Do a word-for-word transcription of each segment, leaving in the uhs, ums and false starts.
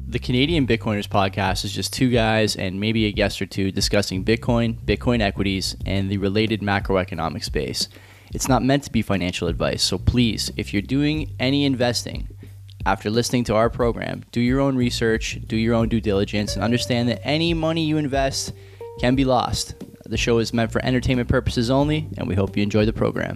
The Canadian Bitcoiners podcast is just two guys and maybe a guest or two discussing Bitcoin, Bitcoin equities, and the related macroeconomic space. It's not meant to be financial advice, so please, if you're doing any investing after listening to our program, do your own research, do your own due diligence, and understand that any money you invest can be lost. The show is meant for entertainment purposes only, and we hope you enjoy the program.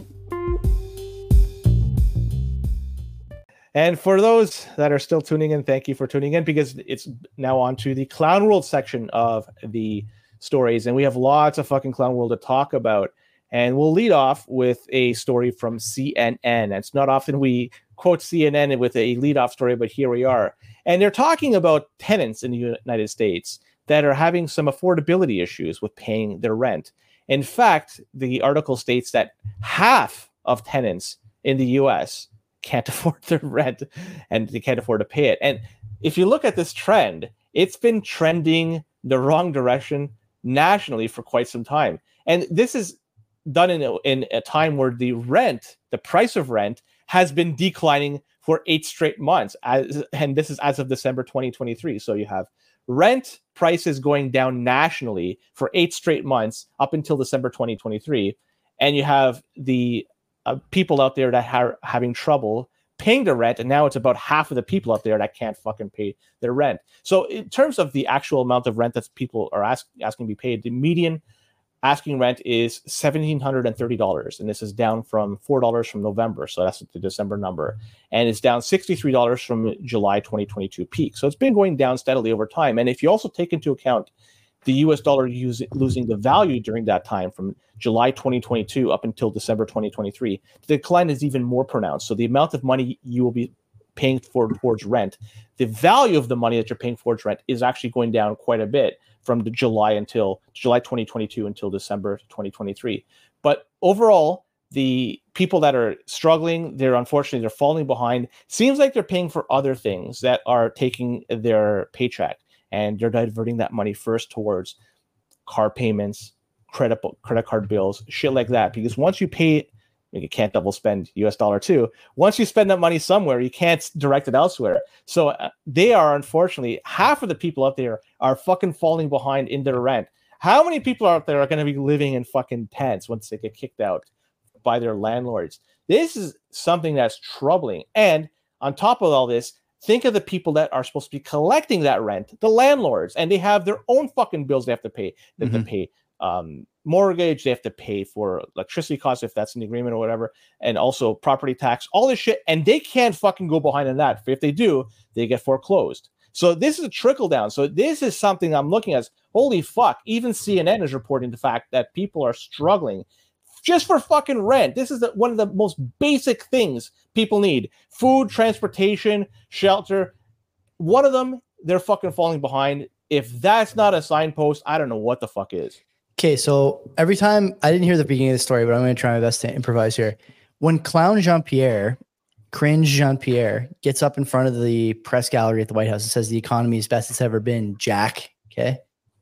And for those that are still tuning in, thank you for tuning in, because it's now on to the Clown World section of the stories. And we have lots of fucking Clown World to talk about. And we'll lead off with a story from C N N. It's not often we quote C N N with a lead-off story, but here we are. And they're talking about tenants in the United States that are having some affordability issues with paying their rent. In fact, the article states that half of tenants in the U S can't afford their rent and they can't afford to pay it. And if you look at this trend, it's been trending the wrong direction nationally for quite some time. And this is done in a, in a time where the rent, the price of rent, has been declining for eight straight months. As, and this is as of December twenty twenty-three. So you have rent prices going down nationally for eight straight months up until December twenty twenty-three. And you have the Uh, people out there that are having trouble paying their rent, and now it's about half of the people out there that can't fucking pay their rent. So in terms of the actual amount of rent that people are ask, asking to be paid, the median asking rent is one thousand seven hundred thirty dollars, and this is down from four dollars from November, so that's the December number, and it's down sixty-three dollars from July twenty twenty-two peak. So it's been going down steadily over time, and if you also take into account the U S dollar use, losing the value during that time from July twenty twenty-two up until December twenty twenty-three, the decline is even more pronounced. So the amount of money you will be paying for towards rent, the value of the money that you're paying towards rent is actually going down quite a bit from the July until July twenty twenty-two until December twenty twenty-three. But overall, the people that are struggling, they're unfortunately, they're falling behind. Seems like they're paying for other things that are taking their paycheck, and they're diverting that money first towards car payments, credit credit card bills, shit like that. Because once you pay, you can't double spend U S dollar too. Once you spend that money somewhere, you can't direct it elsewhere. So uh, they are, unfortunately, half of the people out there are fucking falling behind in their rent. How many people out there are going to be living in fucking tents once they get kicked out by their landlords? This is something that's troubling. And on top of all this, think of the people that are supposed to be collecting that rent, the landlords, and they have their own fucking bills they have to pay. They have mm-hmm. to pay um, mortgage, they have to pay for electricity costs if that's an agreement or whatever, and also property tax, all this shit, and they can't fucking go behind on that. If they do, they get foreclosed. So this is a trickle down. So this is something I'm looking at. Holy fuck! Even C N N is reporting the fact that people are struggling just for fucking rent. This is the, one of the most basic things people need: food, transportation, shelter. One of them, they're fucking falling behind. If that's not a signpost, I don't know what the fuck is. Okay, so every time, I didn't hear the beginning of the story, but I'm going to try my best to improvise here. When Clown Jean-Pierre, Cringe Jean-Pierre, gets up in front of the press gallery at the White House and says the economy is best it's ever been, Jack, okay?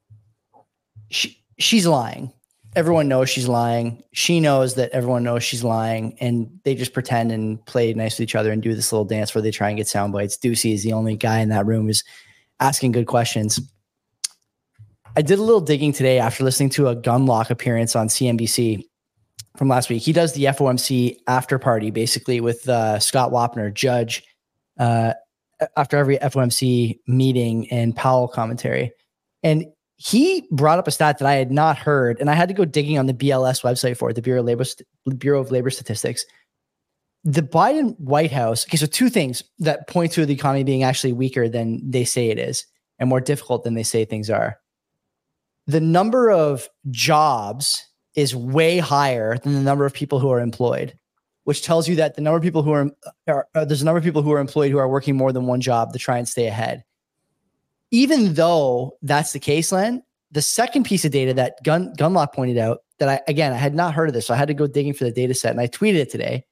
She, she's lying. Everyone knows she's lying. She knows that everyone knows she's lying, and they just pretend and play nice with each other and do this little dance where they try and get sound bites. Ducey is the only guy in that room who's asking good questions. I did a little digging today after listening to a Gunlock appearance on C N B C from last week. He does the F O M C after party, basically, with uh, Scott Wapner, judge, uh, after every F O M C meeting and Powell commentary. And he brought up a stat that I had not heard, and I had to go digging on the B L S website for it, the Bureau of Labor, Bureau of Labor Statistics. The Biden White House, okay, so two things that point to the economy being actually weaker than they say it is and more difficult than they say things are. The number of jobs is way higher than the number of people who are employed, which tells you that the number of people who are, are, are there's a number of people who are employed who are working more than one job to try and stay ahead. Even though that's the case, Len, the second piece of data that Gun Gunlock pointed out that I, again, I had not heard of this, so I had to go digging for the data set, and I tweeted it today.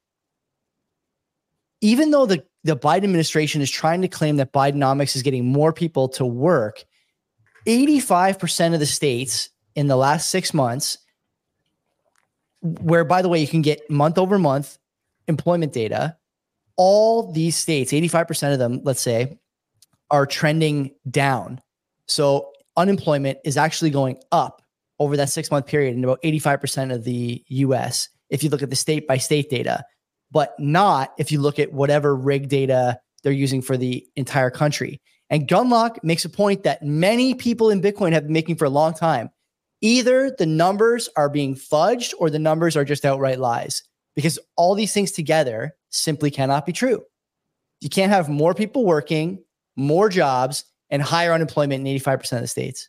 Even though the, the Biden administration is trying to claim that Bidenomics is getting more people to work, eighty-five percent of the states in the last six months, where, by the way, you can get month over month employment data, all these states, eighty-five percent of them, let's say, are trending down. So unemployment is actually going up over that six month period in about eighty-five percent of the U S if you look at the state by state data, but not if you look at whatever rig data they're using for the entire country. And Gunlock makes a point that many people in Bitcoin have been making for a long time. Either the numbers are being fudged or the numbers are just outright lies, because all these things together simply cannot be true. You can't have more people working, more jobs, and higher unemployment in eighty-five percent of the states.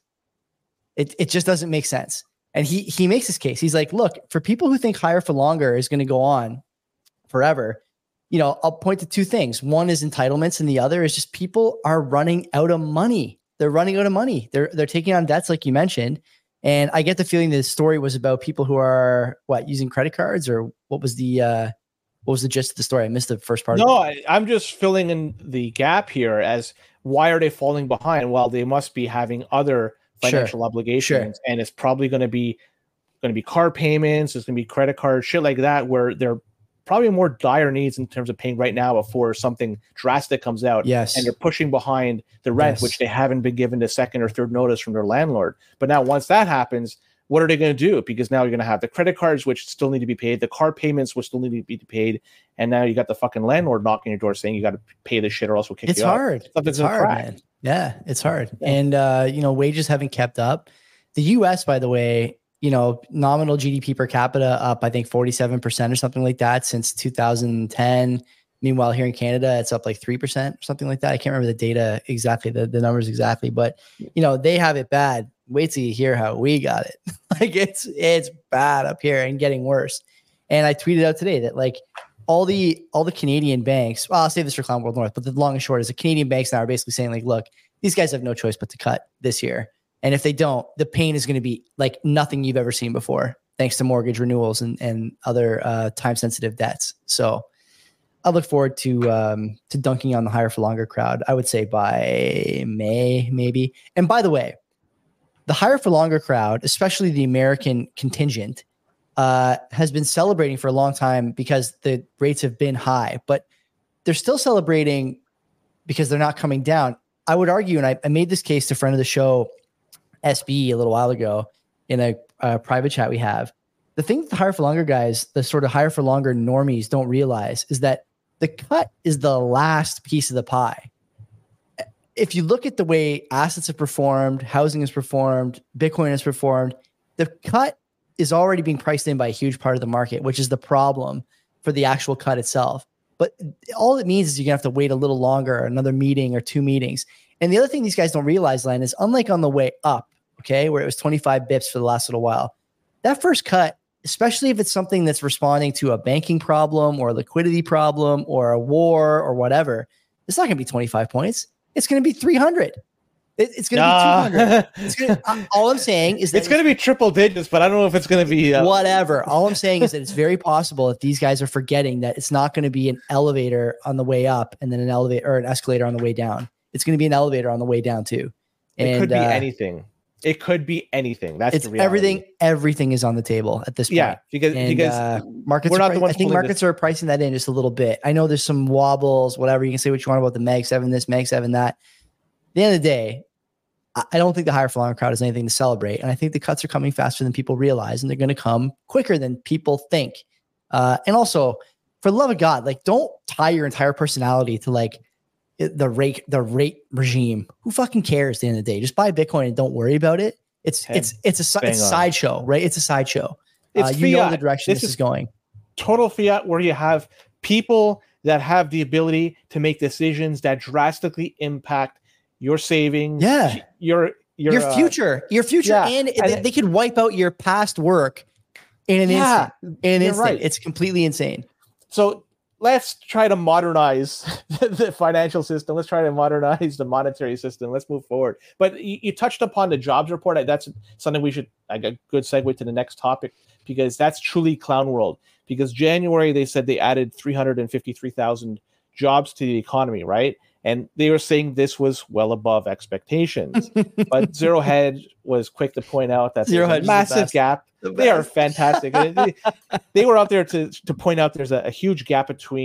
It, it just doesn't make sense. And he he makes this case. He's like, look, for people who think higher for longer is going to go on forever, you know, I'll point to two things. One is entitlements, and the other is just people are running out of money. They're running out of money. They're they're taking on debts, like you mentioned. And I get the feeling that the story was about people who are what using credit cards, or what was the uh, what was the gist of the story? I missed the first part. No, of it. I, I'm just filling in the gap here as why are they falling behind? Well, they must be having other financial Sure. obligations, Sure. and it's probably going to be going to be car payments. It's going to be credit cards, shit like that, where they're probably more dire needs in terms of paying right now before something drastic comes out. Yes. And they're pushing behind the rent, Yes. which they haven't been given the second or third notice from their landlord. But now once that happens, what are they going to do? Because now you're going to have the credit cards, which still need to be paid, the car payments, which still need to be paid. And now you got the fucking landlord knocking your door saying you got to pay this shit or else we'll kick It's you out. hard. Something's It's gonna hard, crack. man. Yeah, it's hard. Yeah. And, uh, you know, wages haven't kept up. The U S, by the way, you know, nominal G D P per capita up, I think forty-seven percent or something like that since two thousand ten. Meanwhile, here in Canada, it's up like three percent or something like that. I can't remember the data exactly, the, the numbers exactly, but, you know, they have it bad. Wait till you hear how we got it. Like it's, it's bad up here and getting worse. And I tweeted out today that like all the, all the Canadian banks, well, I'll save this for Clown World North, but the long and short is the Canadian banks now are basically saying like, look, these guys have no choice but to cut this year. And if they don't, the pain is going to be like nothing you've ever seen before, thanks to mortgage renewals and, and other uh, time-sensitive debts. So I look forward to um, to dunking on the higher for longer crowd, I would say by May, maybe. And by the way, the higher for longer crowd, especially the American contingent, uh, has been celebrating for a long time because the rates have been high, but they're still celebrating because they're not coming down. I would argue, and I, I made this case to a friend of the show, S B, a little while ago in a, a private chat we have. The thing that the higher for longer guys, the sort of higher for longer normies don't realize is that the cut is the last piece of the pie. If you look at the way assets have performed, housing has performed, Bitcoin has performed, the cut is already being priced in by a huge part of the market, which is the problem for the actual cut itself. But all it means is you're gonna have to wait a little longer, another meeting or two meetings. And the other thing these guys don't realize, Len, is unlike on the way up, okay, where it was twenty-five bips for the last little while, that first cut, especially if it's something that's responding to a banking problem or a liquidity problem or a war or whatever, it's not going to be twenty-five points. It's going to be three hundred. It, it's going to Nah. be two hundred. It's gonna, uh, all I'm saying is that It's going to be triple digits, but I don't know if it's going to be uh, whatever. All I'm saying is that it's very possible if these guys are forgetting that it's not going to be an elevator on the way up and then an elevator or an escalator on the way down. It's going to be an elevator on the way down too. And, it could be uh, anything. It could be anything. That's it's the reality. everything. Everything is on the table at this point. Yeah, because And, because uh, markets. we're Are not pri- the ones I think pulling markets this- are pricing that in just a little bit. I know there's some wobbles, whatever. You can say what you want about the Mag Seven, this Mag Seven, that. At the end of the day, I I don't think the higher for longer crowd is anything to celebrate, and I think the cuts are coming faster than people realize, and they're going to come quicker than people think. Uh, and also, for the love of God, like don't tie your entire personality to like it- the rate, the rate regime. Who fucking cares? At the end of the day, just buy Bitcoin and don't worry about it. It's Head it's it's a si- bang it's a on. sideshow, right? It's a sideshow. It's Uh, you know fiat. the direction This this, is- is going. total fiat where you have people that have the ability to make decisions that drastically impact your savings, Yeah. your your, Your uh, future, your future, yeah, and, and they, it- they could wipe out your past work in an Yeah, instant. In an you're instant, right. it's completely insane. So let's try to modernize the financial system. Let's try to modernize the monetary system. Let's move forward. But you, you touched upon the jobs report. I- That's something we should, I got a good segue to the next topic, because that's truly clown world. Because January, they said they added three hundred fifty-three thousand jobs to the economy, right? And they were saying this was well above expectations. But Zero Hedge was quick to point out that Zero there's Hedge a is the massive best. gap. The They are best. fantastic. And they, they were out there to, to point out there's a, a huge gap between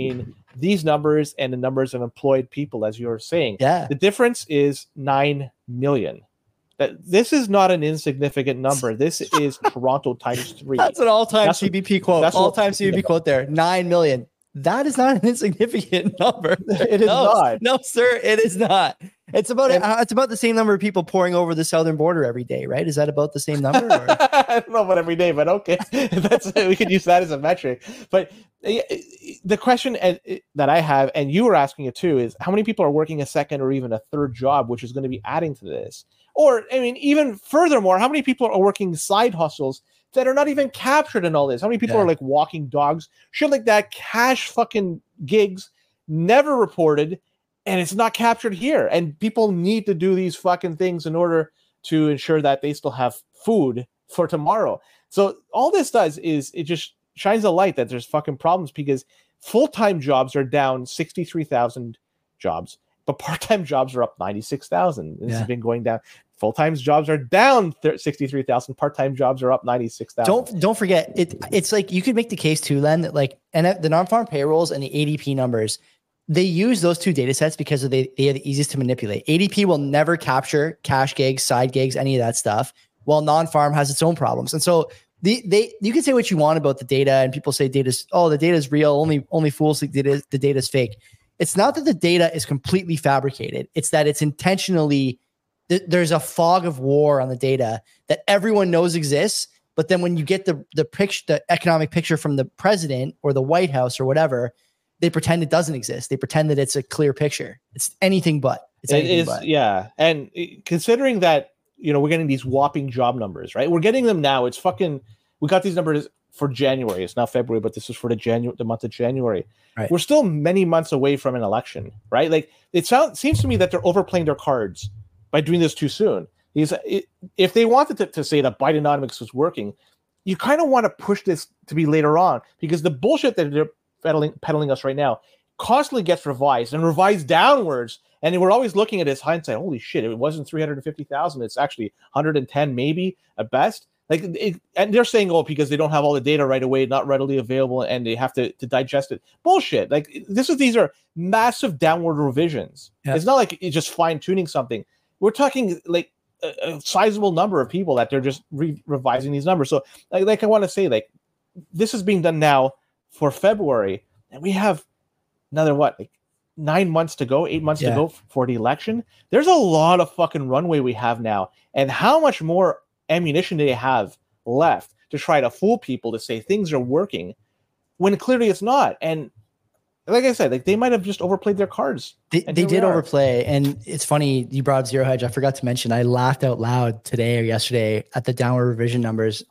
these numbers and the numbers of employed people, as you're saying. Yeah. The difference is nine million. That this is not an insignificant number. This is Toronto times three. That's an all-time That's C B P quote. that's what- All-time C B P yeah. quote there. Nine million. That is not an insignificant number. It is no, not. No, sir, it is not. It's about And- uh, it's about the same number of people pouring over the southern border every day, right? Is that about the same number? Or? I don't know about every day, but okay, that's we could use that as a metric. But uh, the question uh, that I have, and you were asking it too, is how many people are working a second or even a third job, which is going to be adding to this? Or, I mean, even furthermore, how many people are working side hustles that are not even captured in all this? How many people Yeah. are like walking dogs, shit like that, cash fucking gigs, never reported, and it's not captured here. And people need to do these fucking things in order to ensure that they still have food for tomorrow. So all this does is it just shines a light that there's fucking problems, because full-time jobs are down sixty-three thousand jobs, but part-time jobs are up ninety-six thousand. This Yeah. has been going down. Full-time jobs are down sixty-three thousand. Part-time jobs are up ninety-six thousand. Don't don't forget it. It's like you could make the case too, Len, that like and the non-farm payrolls and the A D P numbers, they use those two data sets because of they they are the easiest to manipulate. A D P will never capture cash gigs, side gigs, any of that stuff, while non-farm has its own problems. And so the they you can say what you want about the data, and people say data's oh the data is real. Only only fools think data the data is fake. It's not that the data is completely fabricated. It's that it's intentionally. There's a fog of war on the data that everyone knows exists, but then when you get the the picture, the economic picture from the president or the White House or whatever, they pretend it doesn't exist. They pretend that it's a clear picture. It's anything but. It's It anything is, but. yeah. And it- considering that, you know, we're getting these whopping job numbers, right? We're getting them now. It's fucking. We got these numbers for January. It's not February, but this is for the January, the month of January. Right. We're still many months away from an election, right? Like it sounds seems to me that they're overplaying their cards by doing this too soon. Because it, if they wanted to, to say that Bidenomics was working, you kind of want to push this to be later on, because the bullshit that they're peddling, peddling us right now constantly gets revised and revised downwards. And we're always looking at this hindsight. Holy shit, it wasn't three hundred fifty thousand. It's actually one hundred ten maybe at best. Like, it, and they're saying, oh, because they don't have all the data right away, not readily available, and they have to, to digest it. Bullshit. Like this is, these are massive downward revisions. Yeah. It's not like it's just fine tuning something. We're talking like a, a sizable number of people that they're just re- revising these numbers. So like, like I want to say, like, this is being done now for February, and we have another, what, like nine months to go, eight months Yeah. to go for the election. There's a lot of fucking runway we have now. And how much more ammunition do they have left to try to fool people to say things are working when clearly it's not? And like I said, like they might have just overplayed their cards. They, And they here we did are. overplay. And it's funny, you brought up Zero Hedge. I forgot to mention, I laughed out loud today or yesterday at the downward revision numbers.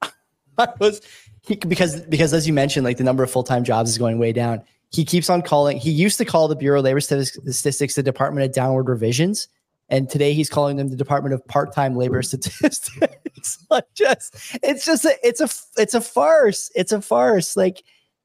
I was he, because because as you mentioned, like the number of full-time jobs is going way down. He keeps on calling. He used to call the Bureau of Labor Statistics the Department of Downward Revisions, and today he's calling them the Department of Part-Time Labor Statistics. It's not just. It's just a. It's a. It's a farce. It's a farce. Like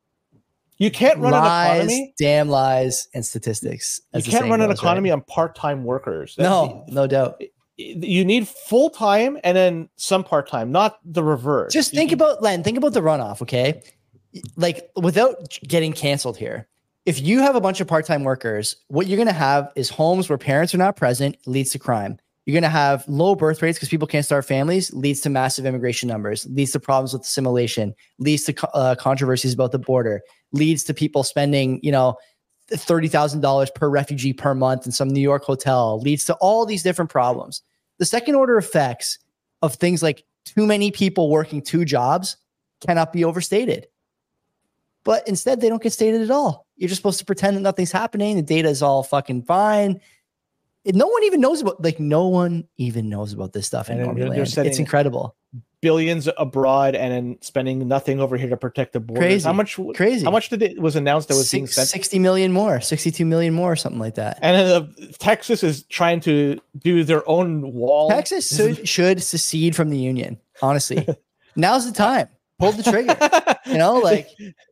You can't run lies, an economy. damn lies, and statistics. You as the can't saying run an goes, economy right? on part-time workers. That's No, no doubt. the- you need full-time and then some part-time, not the reverse. Just You- think you- about Len. Think about the runoff, okay? Like without getting canceled here, if you have a bunch of part-time workers, what you're going to have is homes where parents are not present, leads to crime. You're going to have low birth rates because people can't start families, leads to massive immigration numbers, leads to problems with assimilation, leads to uh, controversies about the border, leads to people spending, you know, thirty thousand dollars per refugee per month in some New York hotel, leads to all these different problems. The second order effects of things like too many people working two jobs cannot be overstated. But instead, they don't get stated at all. You're just supposed to pretend that nothing's happening. The data is all fucking fine. It- no one even knows about, like, no one even knows about this stuff in And then Normie they're- they're land. setting- It's incredible. billions abroad and then spending nothing over here to protect the borders. Crazy. How much? Crazy. How much did it was announced that was being Six, sent? sixty million more, sixty-two million more, something like that. And then uh, Texas is trying to do their own wall. Texas should, should secede from the union. Honestly, now's the time. Pull the trigger. You know, like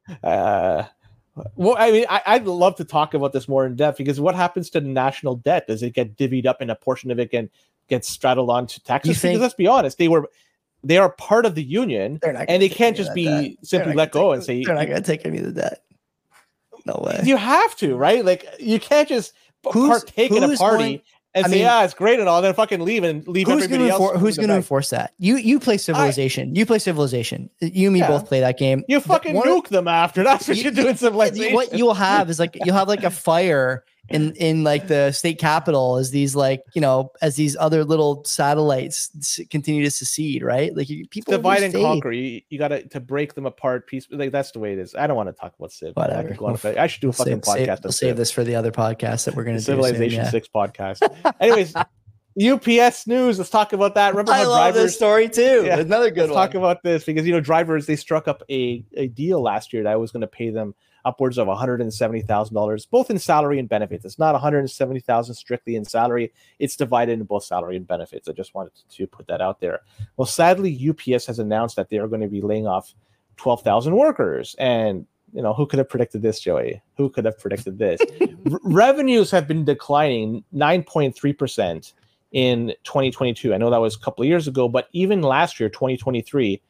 uh, well, I mean, I, I'd love to talk about this more in depth, because what happens to the national debt? Does it get divvied up and a portion of it can get straddled onto Texas? You think- Because let's be honest, they were they are part of the union, they're not. and they gonna can't take just any of that be debt. simply They're not let gonna go take- and say, they're not going to take any of the debt. No way. You have to, right? Like you can't just Who's- partake in a who's party going- and I say, mean- "Yeah, it's great and all," then fucking leave and leave Who's everybody going to else. who's in going the to back. enforce that? You you play Civilization. you play Civilization. You and me Yeah. both play that game. You The- fucking one of- nuke them after. That's what You- you, do in Civilization. What you will have is like you'll have like a fire in in like the state capitol as these like you know as these other little satellites s- continue to secede, right? Like you, people Divide will and stay. conquer. You, you got to to break them apart. Piece like that's the way it is. I don't want to talk about Civ. I, Whatever. could go on about- I should do a We'll fucking save, podcast. save, on we'll Civ. save this for the other podcast that we're going The to do. Civilization soon, yeah. Six podcast. Anyways, U P S news. Let's talk about that. Remember I how love drivers? this story too. Yeah, Another good Let's one. talk about this because you know drivers they struck up a, a deal last year that was going to pay them upwards of one hundred seventy thousand dollars, both in salary and benefits. It's not one hundred seventy thousand dollars strictly in salary; it's divided in both salary and benefits. I just wanted to put that out there. Well, sadly, U P S has announced that they are going to be laying off twelve thousand workers, and you know who could have predicted this, Joey? Who could have predicted this? R- revenues have been declining nine point three percent in twenty twenty-two. I know that was a couple of years ago, but even last year, twenty twenty-three,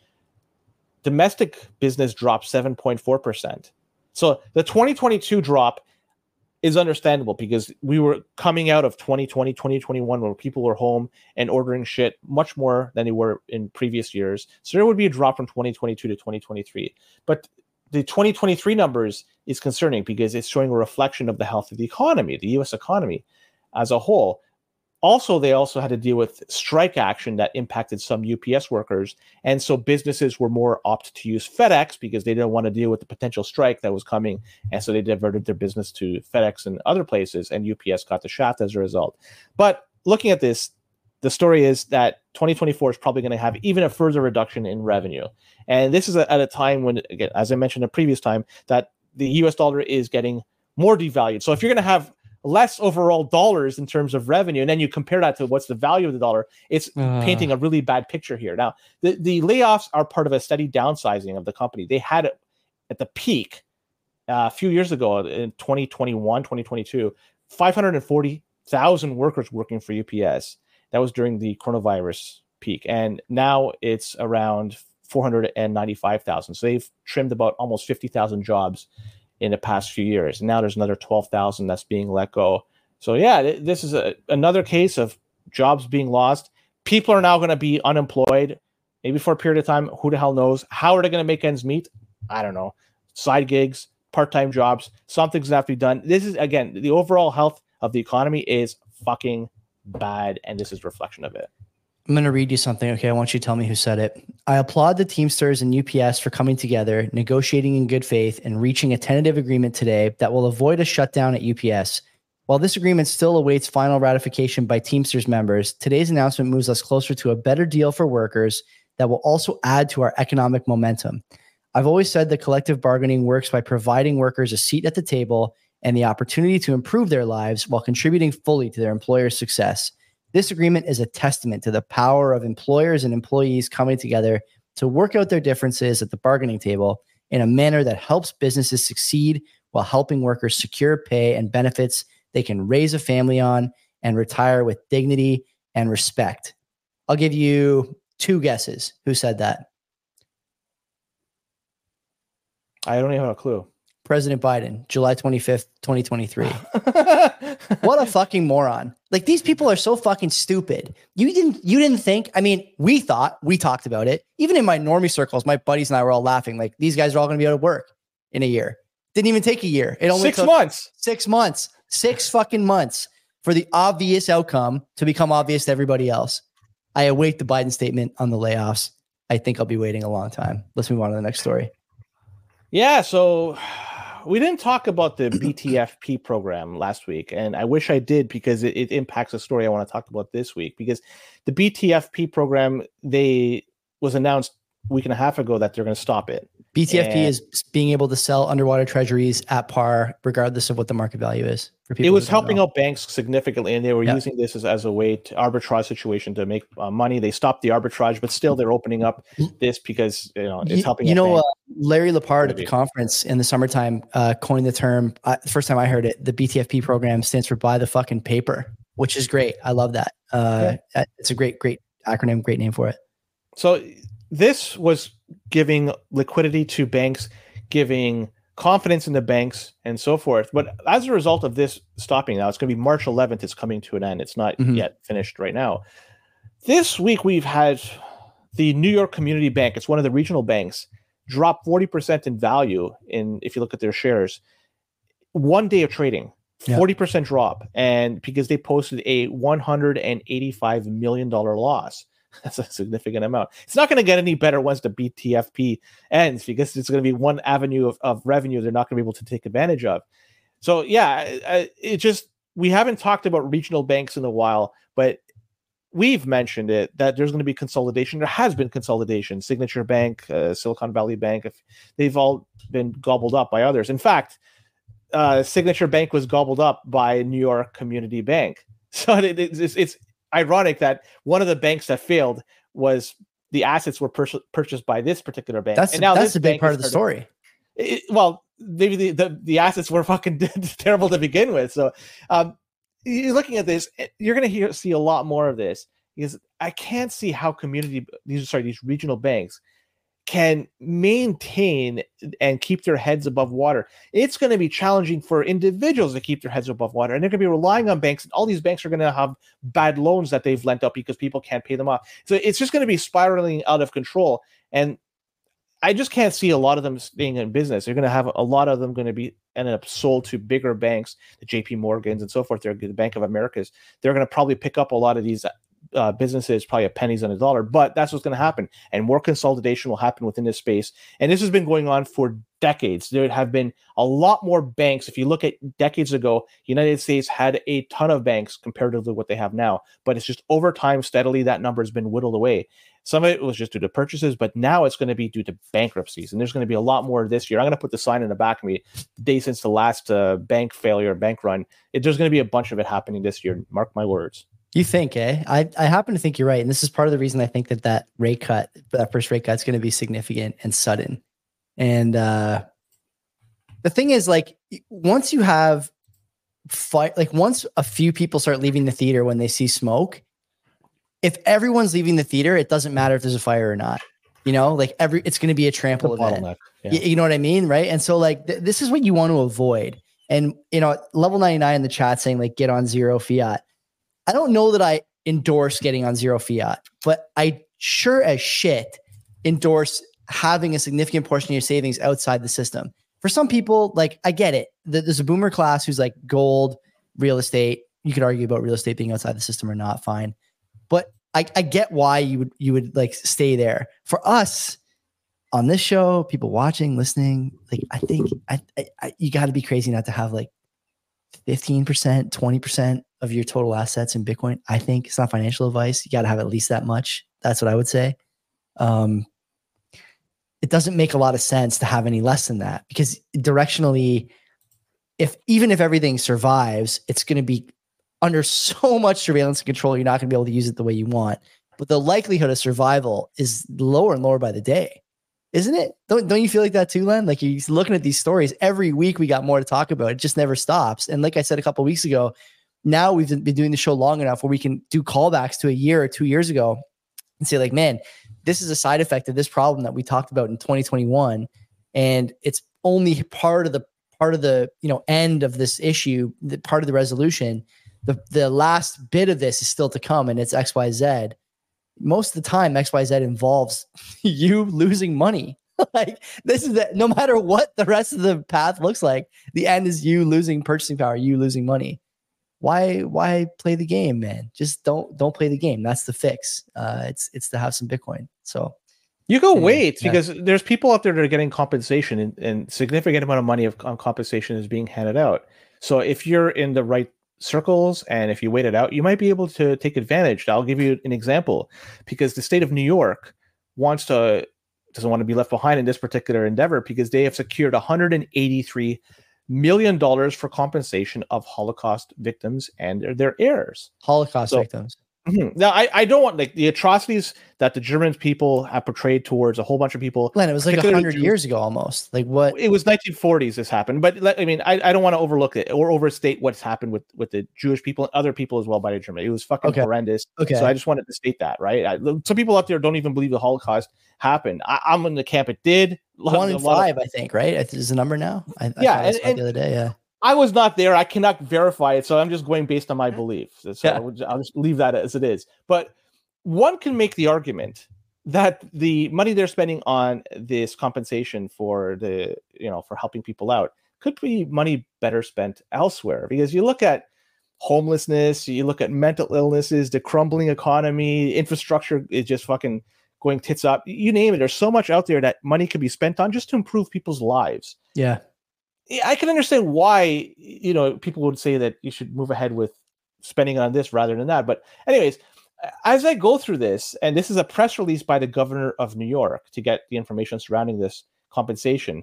domestic business dropped seven point four percent. So the twenty twenty-two drop is understandable because we were coming out of twenty twenty, twenty twenty-one where people were home and ordering shit much more than they were in previous years. So there would be a drop from twenty twenty-two to twenty twenty-three. But the twenty twenty-three numbers is concerning because it's showing a reflection of the health of the economy, the U S economy as a whole. Also, they also had to deal with strike action that impacted some U P S workers. And so businesses were more apt to use FedEx because they didn't want to deal with the potential strike that was coming. And so they diverted their business to FedEx and other places, and U P S got the shaft as a result. But looking at this, the story is that twenty twenty-four is probably going to have even a further reduction in revenue. And this is at a time when, again, as I mentioned a previous time, that the U S dollar is getting more devalued. So if you're going to have less overall dollars in terms of revenue, and then you compare that to what's the value of the dollar, it's Uh. painting a really bad picture here. Now, the, the layoffs are part of a steady downsizing of the company. They had it at the peak uh, a few years ago in twenty twenty-one, twenty twenty-two, five hundred forty thousand workers working for U P S. That was during the coronavirus peak. And now it's around four hundred ninety-five thousand. So they've trimmed about almost fifty thousand jobs in the past few years. And now there's another twelve thousand that's being let go. So yeah, th- this is a, another case of jobs being lost. People are now going to be unemployed, maybe for a period of time. Who the hell knows? How are they going to make ends meet? I don't know. Side gigs, part-time jobs, something's going to have to be done. This is, again, the overall health of the economy is fucking bad, and this is a reflection of it. I'm going to read you something. Okay. I want you to tell me who said it. I applaud the Teamsters and U P S for coming together, negotiating in good faith, and reaching a tentative agreement today that will avoid a shutdown at U P S. While this agreement still awaits final ratification by Teamsters members, today's announcement moves us closer to a better deal for workers that will also add to our economic momentum. I've always said that collective bargaining works by providing workers a seat at the table and the opportunity to improve their lives while contributing fully to their employer's success. This agreement is a testament to the power of employers and employees coming together to work out their differences at the bargaining table in a manner that helps businesses succeed while helping workers secure pay and benefits they can raise a family on and retire with dignity and respect. I'll give you two guesses who said that. I don't even have a clue. President Biden, July twenty-fifth, twenty twenty-three. What a fucking moron. Like, these people are so fucking stupid. You didn't you didn't think, I mean, we thought, we talked about it. Even in my normie circles, my buddies and I were all laughing. Like, these guys are all going to be out of work in a year. Didn't even take a year. It only Six took months. Six months. Six fucking months for the obvious outcome to become obvious to everybody else. I await the Biden statement on the layoffs. I think I'll be waiting a long time. Let's move on to the next story. Yeah, so we didn't talk about the B T F P program last week, and I wish I did because it, it impacts the story I want to talk about this week. Because the B T F P program, they was announced a week and a half ago that they're going to stop it. B T F P And is being able to sell underwater treasuries at par, regardless of what the market value is. For people it was who don't helping know. out banks significantly, and they were Yeah. using this as, as a way to arbitrage situation to make uh, money. They stopped the arbitrage, but still they're opening up this because you know it's you, helping. You out know, uh, banks. Larry Lepard at the Maybe. conference in the summertime uh, coined the term. Uh, the first time I heard it, the B T F P program stands for "Buy the Fucking Paper," which is great. I love that. Uh, yeah. It's a great, great acronym. Great name for it. So this was giving liquidity to banks, giving confidence in the banks and so forth. But as a result of this stopping now, it's going to be March eleventh. It's coming to an end. It's not mm-hmm. yet finished right now. This week, we've had the New York Community Bank. It's one of the regional banks, drop forty percent in value in, if you look at their shares, one day of trading, forty percent yeah. drop. And because they posted a one hundred eighty-five million dollars loss. That's a significant amount. It's not going to get any better once the B T F P ends, because it's going to be one avenue of, of revenue they're not going to be able to take advantage of. So yeah, it just, we haven't talked about regional banks in a while, but we've mentioned it, that there's going to be consolidation. There has been consolidation. Signature Bank, uh, Silicon Valley Bank, they've all been gobbled up by others. In fact, uh, Signature Bank was gobbled up by New York Community Bank. So it, it's, it's ironic that one of the banks that failed was the assets were pur- purchased by this particular bank. That's, and now that's a big part of the story. It, well, maybe the, the, the assets were fucking terrible to begin with. So um, you're looking at this, you're going to hear see a lot more of this, because I can't see how community, these sorry, these regional banks can maintain and keep their heads above water. It's going to be challenging for individuals to keep their heads above water, and they're going to be relying on banks. And all these banks are going to have bad loans that they've lent up because people can't pay them off. So it's just going to be spiraling out of control. And I just can't see a lot of them staying in business. They're going to have a lot of them going to be ended up sold to bigger banks, the J P Morgans and so forth. They're the Bank of Americas. They're going to probably pick up a lot of these uh, businesses, probably at pennies on a dollar, but that's what's going to happen. And more consolidation will happen within this space. And this has been going on for decades. There have been a lot more banks. If you look at decades ago, United States had a ton of banks comparatively to what they have now, but it's just over time, steadily, that number has been whittled away. Some of it was just due to purchases, but now it's going to be due to bankruptcies. And there's going to be a lot more this year. I'm going to put the sign in the back of me, the day since the last uh, bank failure, bank run. It, there's going to be a bunch of it happening this year. Mark my words. You think, eh? I, I happen to think you're right. And this is part of the reason I think that that rate cut, that first rate cut is going to be significant and sudden. And uh, the thing is, like, once you have fight, like once a few people start leaving the theater when they see smoke, if everyone's leaving the theater, it doesn't matter if there's a fire or not. You know, like every, it's going to be a trample event. Yeah. You, you know what I mean? Right. And so like, th- this is what you want to avoid. And, you know, level ninety-nine in the chat saying like, get on zero fiat. I don't know that I endorse getting on zero fiat, but I sure as shit endorse having a significant portion of your savings outside the system. For some people, like, I get it. There's a boomer class who's like gold, real estate. You could argue about real estate being outside the system or not. Fine. But I, I get why you would you would like stay there. For us on this show, people watching, listening, like I think I, I, I you got to be crazy not to have like fifteen percent, twenty percent of your total assets in Bitcoin. I think it's not financial advice. You got to have at least that much. That's what I would say. Um, it doesn't make a lot of sense to have any less than that, because directionally, if even if everything survives, it's going to be under so much surveillance and control, you're not going to be able to use it the way you want. But the likelihood of survival is lower and lower by the day, isn't it? Don't don't you feel like that too, Len? Like you're looking at these stories every week, we got more to talk about. It just never stops. And like I said a couple of weeks ago, now we've been doing the show long enough where we can do callbacks to a year or two years ago and say like, man, this is a side effect of this problem that we talked about in twenty twenty-one. And it's only part of the part of the, you know, end of this issue, the part of the resolution. The the last bit of this is still to come, and it's X Y Z. Most of the time, X Y Z involves you losing money. Like this is the, no matter what the rest of the path looks like, the end is you losing purchasing power, you losing money. Why why play the game, man? Just don't don't play the game. That's the fix. Uh, it's it's to have some Bitcoin. So you go wait yeah. because there's people out there that are getting compensation, and, and significant amount of money of on compensation is being handed out. So if you're in the right circles and if you wait it out, you might be able to take advantage. I'll give you an example, because the state of New York wants to doesn't want to be left behind in this particular endeavor, because they have secured one hundred eighty-three million dollars for compensation of Holocaust victims and their, their heirs. Holocaust so, victims. Mm-hmm. Now, I, I don't want like the atrocities that the German people have portrayed towards a whole bunch of people. Len, it was like a hundred years ago almost. Like what? It was nineteen forties this happened, but I mean, I, I don't want to overlook it or overstate what's happened with, with the Jewish people and other people as well by the German. It was fucking okay. horrendous. Okay. So I just wanted to state that, right? I, some people out there don't even believe the Holocaust happened. I, I'm in the camp it did. One in five, of, I think, right? Is the number now? I, yeah, I and, and the other day, yeah. I was not there. I cannot verify it, so I'm just going based on my belief. So yeah. I'll, I'll just leave that as it is. But one can make the argument that the money they're spending on this compensation for the, you know, for helping people out could be money better spent elsewhere. Because you look at homelessness, you look at mental illnesses, the crumbling economy, infrastructure is just fucking going tits up. You name it. There's so much out there that money could be spent on just to improve people's lives. Yeah. I can understand why, you know, people would say that you should move ahead with spending on this rather than that. But anyways, as I go through this, and this is a press release by the governor of New York to get the information surrounding this compensation,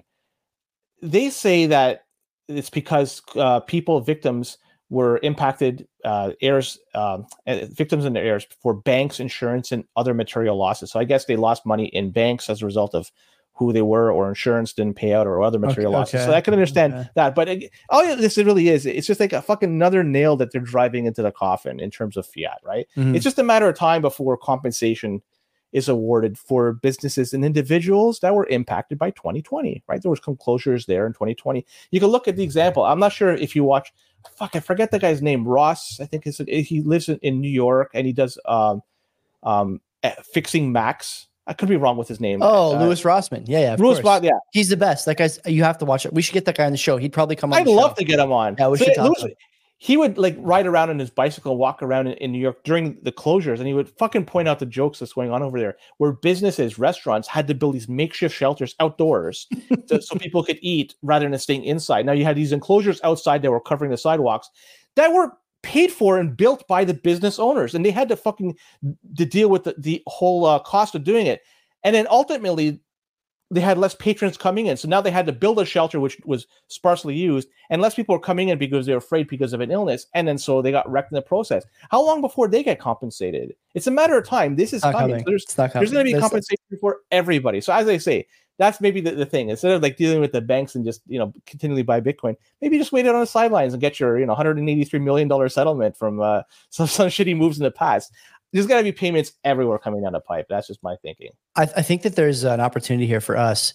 they say that it's because uh, people, victims were impacted, uh, heirs, um, victims and their heirs for banks, insurance, and other material losses. So I guess they lost money in banks as a result of who they were, or insurance didn't pay out, or other material okay, losses. Okay. So I can understand okay. that. But it, all this really is, it's just like a fucking another nail that they're driving into the coffin in terms of fiat, right? Mm-hmm. It's just a matter of time before compensation is awarded for businesses and individuals that were impacted by twenty twenty, right? There was some closures there in twenty twenty. You can look at the example. I'm not sure if you watch, fuck, I forget the guy's name, Ross, I think it's, he lives in, in New York, and he does um, um, Fixing Macs. I could be wrong with his name. Oh, uh, Louis Rossman. Yeah, yeah. Louis Rossman, yeah. He's the best. That guy's, you have to watch it. We should get that guy on the show. He'd probably come on I'd the love show. to get him on. Yeah, we so should talk Louis, to him. He would like ride around on his bicycle, walk around in, in New York during the closures, and he would fucking point out the jokes that's going on over there, where businesses, restaurants had to build these makeshift shelters outdoors to, so people could eat rather than staying inside. Now you had these enclosures outside that were covering the sidewalks that were paid for and built by the business owners, and they had to fucking to deal with the, the whole uh, cost of doing it. And then ultimately, they had less patrons coming in. So now they had to build a shelter, which was sparsely used, and less people were coming in because they were afraid because of an illness. And then so they got wrecked in the process. How long before they get compensated? It's a matter of time. This is coming. coming. There's, there's going to be there's compensation a- for everybody. So as I say, that's maybe the, the thing. Instead of like dealing with the banks and just, you know, continually buy Bitcoin, maybe just wait it on the sidelines and get your, you know, one hundred eighty-three million dollars settlement from uh, some, some shitty moves in the past. There's got to be payments everywhere coming down the pipe. That's just my thinking. I, I think that there's an opportunity here for us.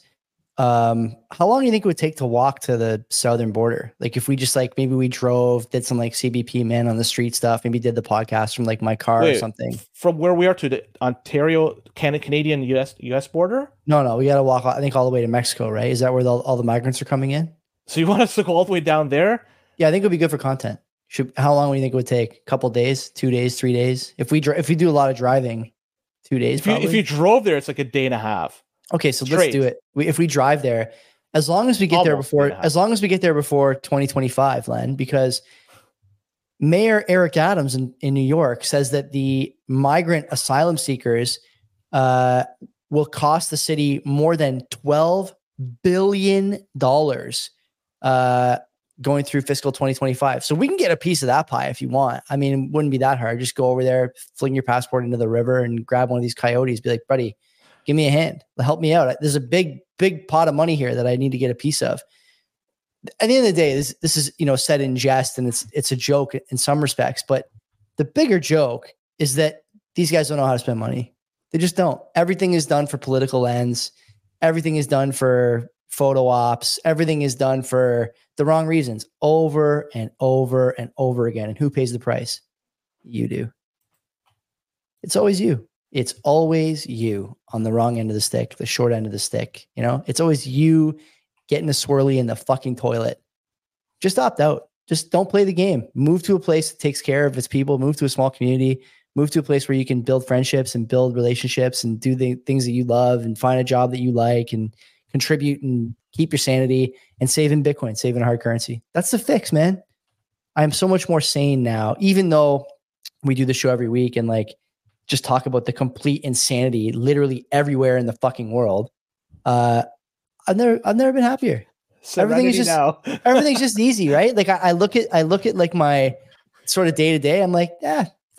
Um, how long do you think it would take to walk to the southern border? Like if we just like, maybe we drove, did some like C B P man on the street stuff, maybe did the podcast from like my car Wait, or something. From where we are to the Ontario, Canada, Canadian, U S, U S border? No, no, we got to walk, I think all the way to Mexico, right? Is that where the, all the migrants are coming in? So you want us to go all the way down there? Yeah, I think it would be good for content. Should, how long do you think it would take? A couple days, two days, three days? If we dr- if we do a lot of driving, two days. If you, if you drove there, it's like a day and a half. Okay, so Straight. let's do it. We, if we drive there, as long as we get Almost there before, as long as we get there before twenty twenty-five, Len, because Mayor Eric Adams in, in New York says that the migrant asylum seekers uh, will cost the city more than twelve billion dollars. Uh, going through fiscal twenty twenty-five. So we can get a piece of that pie if you want. I mean, it wouldn't be that hard. Just go over there, fling your passport into the river and grab one of these coyotes. Be like, buddy, give me a hand. Help me out. There's a big, big pot of money here that I need to get a piece of. At the end of the day, this, this is, you know, said in jest and it's, it's a joke in some respects, but the bigger joke is that these guys don't know how to spend money. They just don't. Everything is done for political ends. Everything is done for photo ops. Everything is done for the wrong reasons over and over and over again. And who pays the price? You do. It's always you. It's always you on the wrong end of the stick, the short end of the stick. You know, it's always you getting a swirly in the fucking toilet. Just opt out. Just don't play the game. Move to a place that takes care of its people. Move to a small community. Move to a place where you can build friendships and build relationships and do the things that you love and find a job that you like and contribute and keep your sanity and save in Bitcoin, save in hard currency. That's the fix, man. I'm so much more sane now, even though we do the show every week and like just talk about the complete insanity literally everywhere in the fucking world. Uh, I've never, I've never been happier. Everything is just, now. everything's just easy, right? Like I, I look at, I look at like my sort of day to day. I'm like, yeah, fuck,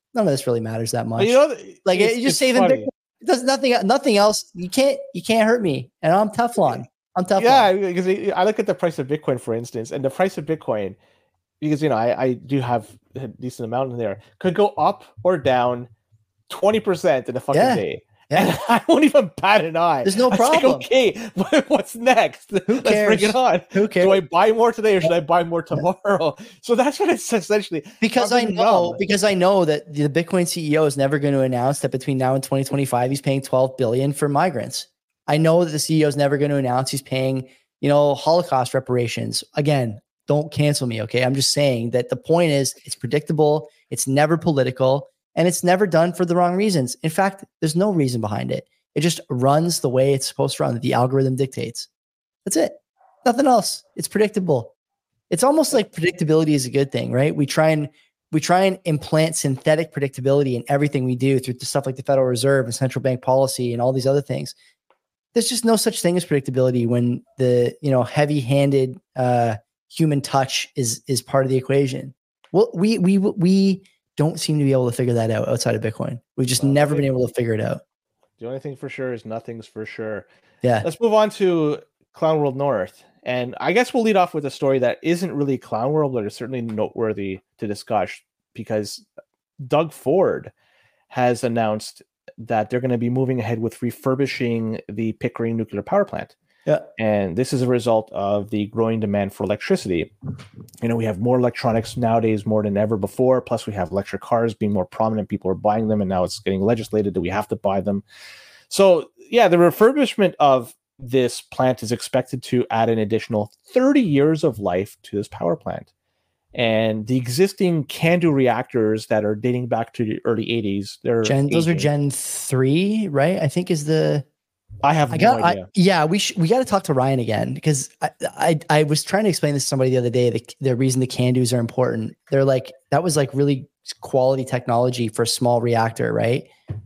none of this really matters that much. But you know, like it's, you just it's saving funny. Bitcoin. It does nothing, nothing else. You can't, you can't hurt me. And I'm Teflon. I'm Teflon. Yeah, because I look at the price of Bitcoin, for instance, and the price of Bitcoin, because you know I, I do have a decent amount in there, could go up or down twenty percent in a fucking Yeah. day. Yeah. And I won't even bat an eye. There's no I was like, problem. okay, what's next? Who Let's bring cares? it on. Who cares? Do I buy more today or should I buy more tomorrow? So that's what it's essentially. Because I'm I know, numb. because I know that the Bitcoin C E O is never going to announce that between now and twenty twenty-five, he's paying twelve billion for migrants. I know that the C E O is never going to announce he's paying, you know, Holocaust reparations. Again, don't cancel me. Okay. I'm just saying that the point is it's predictable. It's never political and it's never done for the wrong reasons. In fact, there's no reason behind it. It just runs the way it's supposed to run, that the algorithm dictates. That's it. Nothing else. It's predictable. It's almost like predictability is a good thing, right? We try and we try and implant synthetic predictability in everything we do through stuff like the Federal Reserve and central bank policy and all these other things. There's just no such thing as predictability when the, you know, heavy-handed uh, human touch is is part of the equation. Well, we we we don't seem to be able to figure that out outside of Bitcoin. We've just Well, never maybe. been able to figure it out. The only thing for sure is nothing's for sure. Yeah. Let's move on to Clown World North. And I guess we'll lead off with a story that isn't really Clown World, but is certainly noteworthy to discuss because Doug Ford has announced that they're going to be moving ahead with refurbishing the Pickering nuclear power plant. Yeah. And this is a result of the growing demand for electricity. You know, we have more electronics nowadays more than ever before. Plus, we have electric cars being more prominent. People are buying them, and now it's getting legislated that we have to buy them. So, yeah, the refurbishment of this plant is expected to add an additional thirty years of life to this power plant. And the existing CANDU reactors that are dating back to the early eighties, they're Gen, those are aging. Gen three, right? I think is the. I have I no got. idea. I, yeah, we sh- we got to talk to Ryan again because I, I I was trying to explain this to somebody the other day. The the reason the CANDUs are important. They're like that was like really quality technology for a small reactor, right?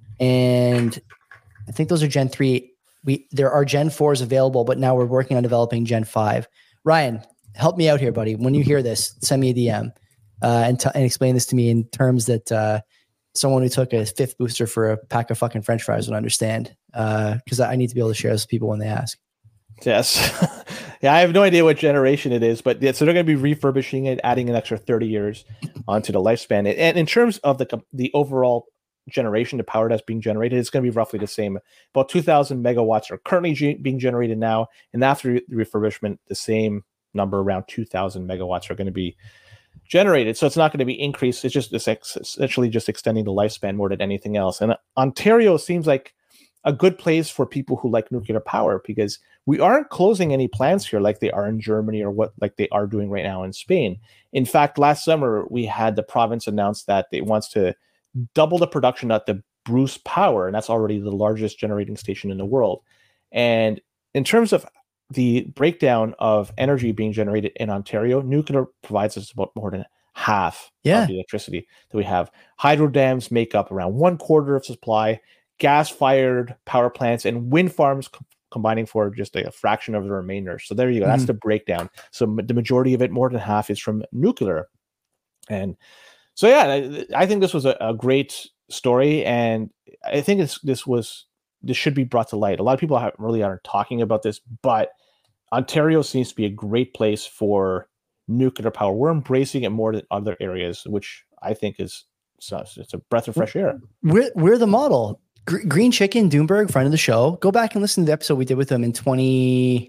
And I think those are Gen three. We there are Gen fours available, but now we're working on developing Gen five. Ryan, help me out here, buddy. When you hear this, send me a D M uh, and, t- and explain this to me in terms that uh, someone who took a fifth booster for a pack of fucking French fries would understand. Because uh, I need to be able to share this with people when they ask. Yes. Yeah, I have no idea what generation it is, but yeah, so they're going to be refurbishing it, adding an extra thirty years onto the lifespan. And in terms of the the overall generation, the power that's being generated, it's going to be roughly the same. About two thousand megawatts are currently ge- being generated now. And after the refurbishment, the same number, around two thousand megawatts, are going to be generated. So it's not going to be increased. It's just it's ex- essentially just extending the lifespan more than anything else. And Ontario seems like a good place for people who like nuclear power because we aren't closing any plants here like they are in Germany or what like they are doing right now in Spain. In fact, last summer we had the province announce that it wants to double the production at the Bruce Power, and that's already the largest generating station in the world. And in terms of the breakdown of energy being generated in Ontario, nuclear provides us about more than half Yeah. of the electricity that we have. Hydro dams make up around one quarter of supply. Gas-fired power plants and wind farms co- combining for just a, a fraction of the remainder. So there you go. Mm-hmm. That's the breakdown. So m- the majority of it, more than half, is from nuclear. And so, yeah, I, I think this was a, a great story, and I think it's, this was this should be brought to light. A lot of people have, really aren't talking about this, but Ontario seems to be a great place for nuclear power. We're embracing it more than other areas, which I think is so it's a breath of fresh air. We're we're the model. Gr- Green Chicken Doomberg, friend of the show. Go back and listen to the episode we did with him in twenty.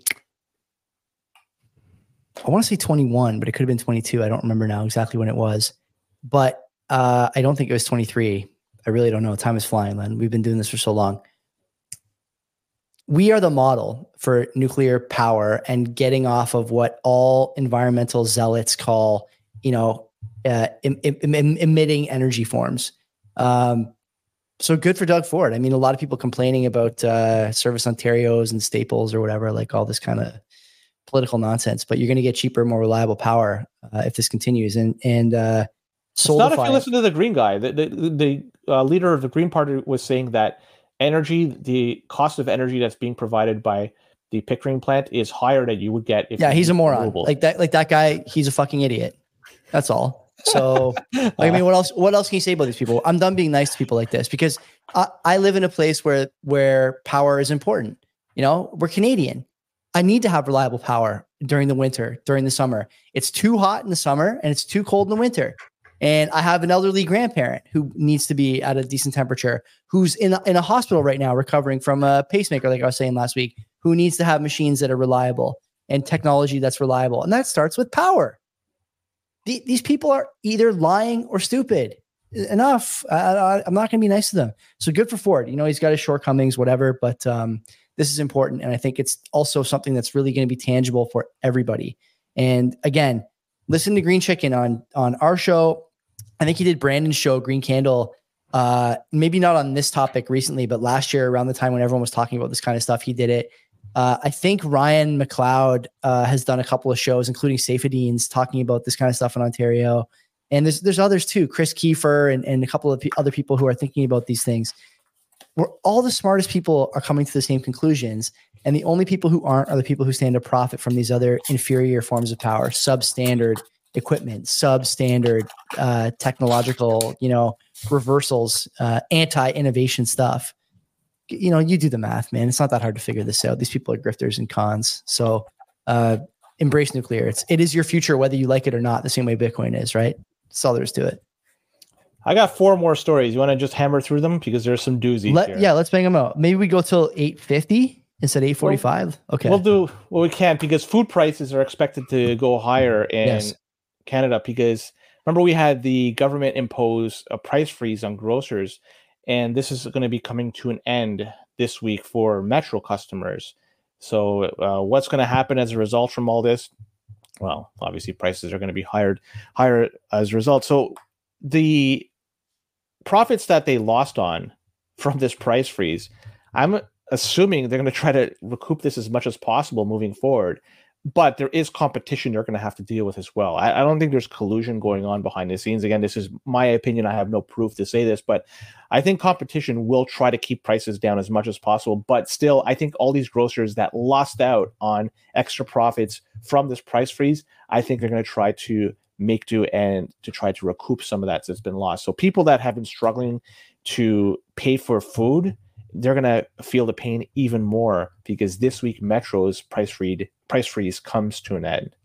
I want to say twenty-one, but it could have been twenty-two. I don't remember now exactly when it was, but uh, I don't think it was twenty-three. I really don't know. Time is flying, Len. We've been doing this for so long. We are the model for nuclear power and getting off of what all environmental zealots call, you know, uh, em- em- em- emitting energy forms. Um, So good for Doug Ford. I mean, a lot of people complaining about uh, Service Ontarios and Staples or whatever, like all this kind of political nonsense. But you're going to get cheaper, more reliable power uh, if this continues. And and uh, it's not if you listen to the Green guy. The the, the uh, leader of the Green Party was saying that energy, the cost of energy that's being provided by the Pickering plant is higher than you would get if yeah, he's a moron. renewable. Like that. Like that guy. He's a fucking idiot. That's all. So, I mean, what else? What else can you say about these people? I'm done being nice to people like this because I, I live in a place where where power is important. You know, we're Canadian. I need to have reliable power during the winter, during the summer. It's too hot in the summer and it's too cold in the winter. And I have an elderly grandparent who needs to be at a decent temperature, who's in a, in a hospital right now recovering from a pacemaker, like I was saying last week, who needs to have machines that are reliable and technology that's reliable. And that starts with power. The, these people are either lying or stupid. Enough. I, I, I'm not going to be nice to them. So good for Ford. You know, he's got his shortcomings, whatever, but um, this is important. And I think it's also something that's really going to be tangible for everybody. And again, listen to Green Chicken on, on our show. I think he did Brandon's show, Green Candle, uh, maybe not on this topic recently, but last year around the time when everyone was talking about this kind of stuff, he did it. Uh, I think Ryan McLeod uh, has done a couple of shows, including Safedines, talking about this kind of stuff in Ontario. And there's there's others too, Chris Kiefer and, and a couple of p- other people who are thinking about these things. Where all the smartest people are coming to the same conclusions. And the only people who aren't are the people who stand to profit from these other inferior forms of power, substandard equipment, substandard uh, technological, you know, reversals, uh, anti-innovation stuff. You know, you do the math, man. It's not that hard to figure this out. These people are grifters and cons. So uh, embrace nuclear. It's, it is your future, whether you like it or not, the same way Bitcoin is, right? That's all there is to it. I got four more stories. You want to just hammer through them? Because there's some doozies Let, here. Yeah, let's bang them out. Maybe we go till eight fifty instead of eight forty-five. Well, okay. We'll do, well, we can't because food prices are expected to go higher in Yes. Canada because remember we had the government impose a price freeze on grocers, and this is going to be coming to an end this week for Metro customers. So uh, what's going to happen as a result from all this? Well, obviously prices are going to be higher, higher as a result. So the profits that they lost on from this price freeze, I'm assuming they're going to try to recoup this as much as possible moving forward. But there is competition they're going to have to deal with as well. I, I don't think there's collusion going on behind the scenes. Again, this is my opinion. I have no proof to say this, but I think competition will try to keep prices down as much as possible. But still, I think all these grocers that lost out on extra profits from this price freeze, I think they're going to try to make do and to try to recoup some of that that's been lost. So people that have been struggling to pay for food, they're going to feel the pain even more because this week Metro's price freeze price freeze comes to an end.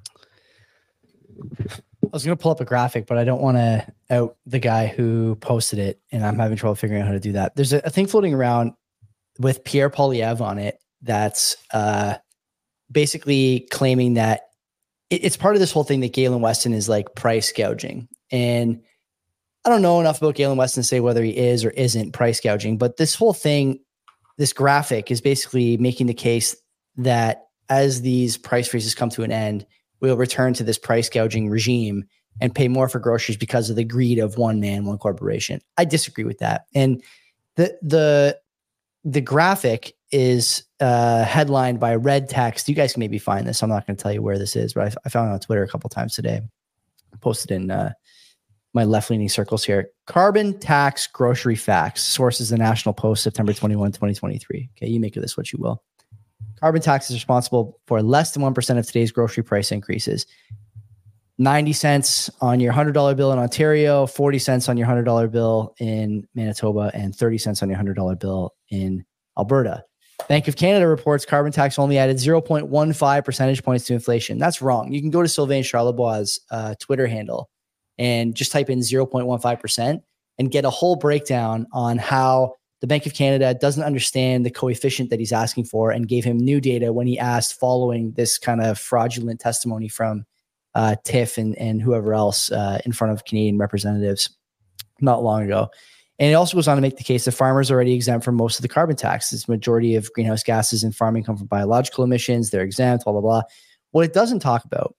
I was going to pull up a graphic, but I don't want to out the guy who posted it, and I'm having trouble figuring out how to do that. There's a, a thing floating around with Pierre Poilievre on it that's uh, basically claiming that it, it's part of this whole thing that Galen Weston is like price gouging. And I don't know enough about Galen Weston to say whether he is or isn't price gouging, but this whole thing, this graphic is basically making the case that as these price freezes come to an end, we'll return to this price gouging regime and pay more for groceries because of the greed of one man, one corporation. I disagree with that. And the the the graphic is uh, headlined by red text. You guys can maybe find this. I'm not going to tell you where this is, but I, I found it on Twitter a couple of times today. I posted in uh, my left-leaning circles here. Carbon tax grocery facts. Source is the National Post, September twenty-first, twenty twenty-three. Okay, you make of this what you will. Carbon tax is responsible for less than one percent of today's grocery price increases. ninety cents on your one hundred dollar bill in Ontario, forty cents on your one hundred dollar bill in Manitoba, and thirty cents on your one hundred dollar bill in Alberta. Bank of Canada reports carbon tax only added zero point one five percentage points to inflation. That's wrong. You can go to Sylvain Charlebois' uh, Twitter handle and just type in zero point one five percent and get a whole breakdown on how the Bank of Canada doesn't understand the coefficient that he's asking for and gave him new data when he asked following this kind of fraudulent testimony from uh, Tiff and, and whoever else uh, in front of Canadian representatives not long ago. And it also goes on to make the case that farmers are already exempt from most of the carbon taxes. The majority of greenhouse gases in farming come from biological emissions. They're exempt, blah, blah, blah. What it doesn't talk about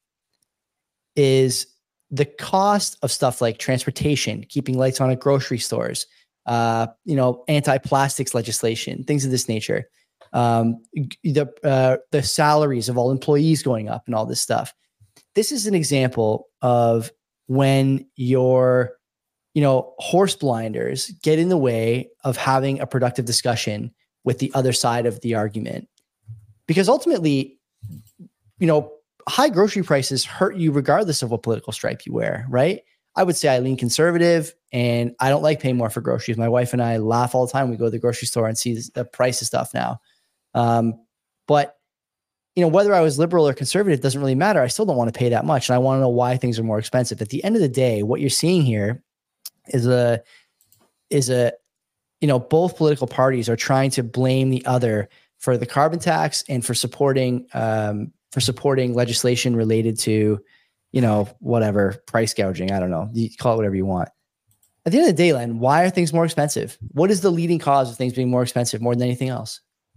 is the cost of stuff like transportation, keeping lights on at grocery stores, uh, you know, anti-plastics legislation, things of this nature, um, the, uh, the salaries of all employees going up and all this stuff. This is an example of when your, you know, horse blinders get in the way of having a productive discussion with the other side of the argument. Because ultimately, you know, high grocery prices hurt you regardless of what political stripe you wear, right? I would say I lean conservative and I don't like paying more for groceries. My wife and I laugh all the time. We go to the grocery store and see the price of stuff now. Um, but you know, whether I was liberal or conservative doesn't really matter. I still don't want to pay that much. And I want to know why things are more expensive. At the end of the day, what you're seeing here is a, is a, you know, both political parties are trying to blame the other for the carbon tax and for supporting, um, for supporting legislation related to, you know, whatever, price gouging. I don't know. You call it whatever you want. At the end of the day, Len, why are things more expensive? What is the leading cause of things being more expensive more than anything else?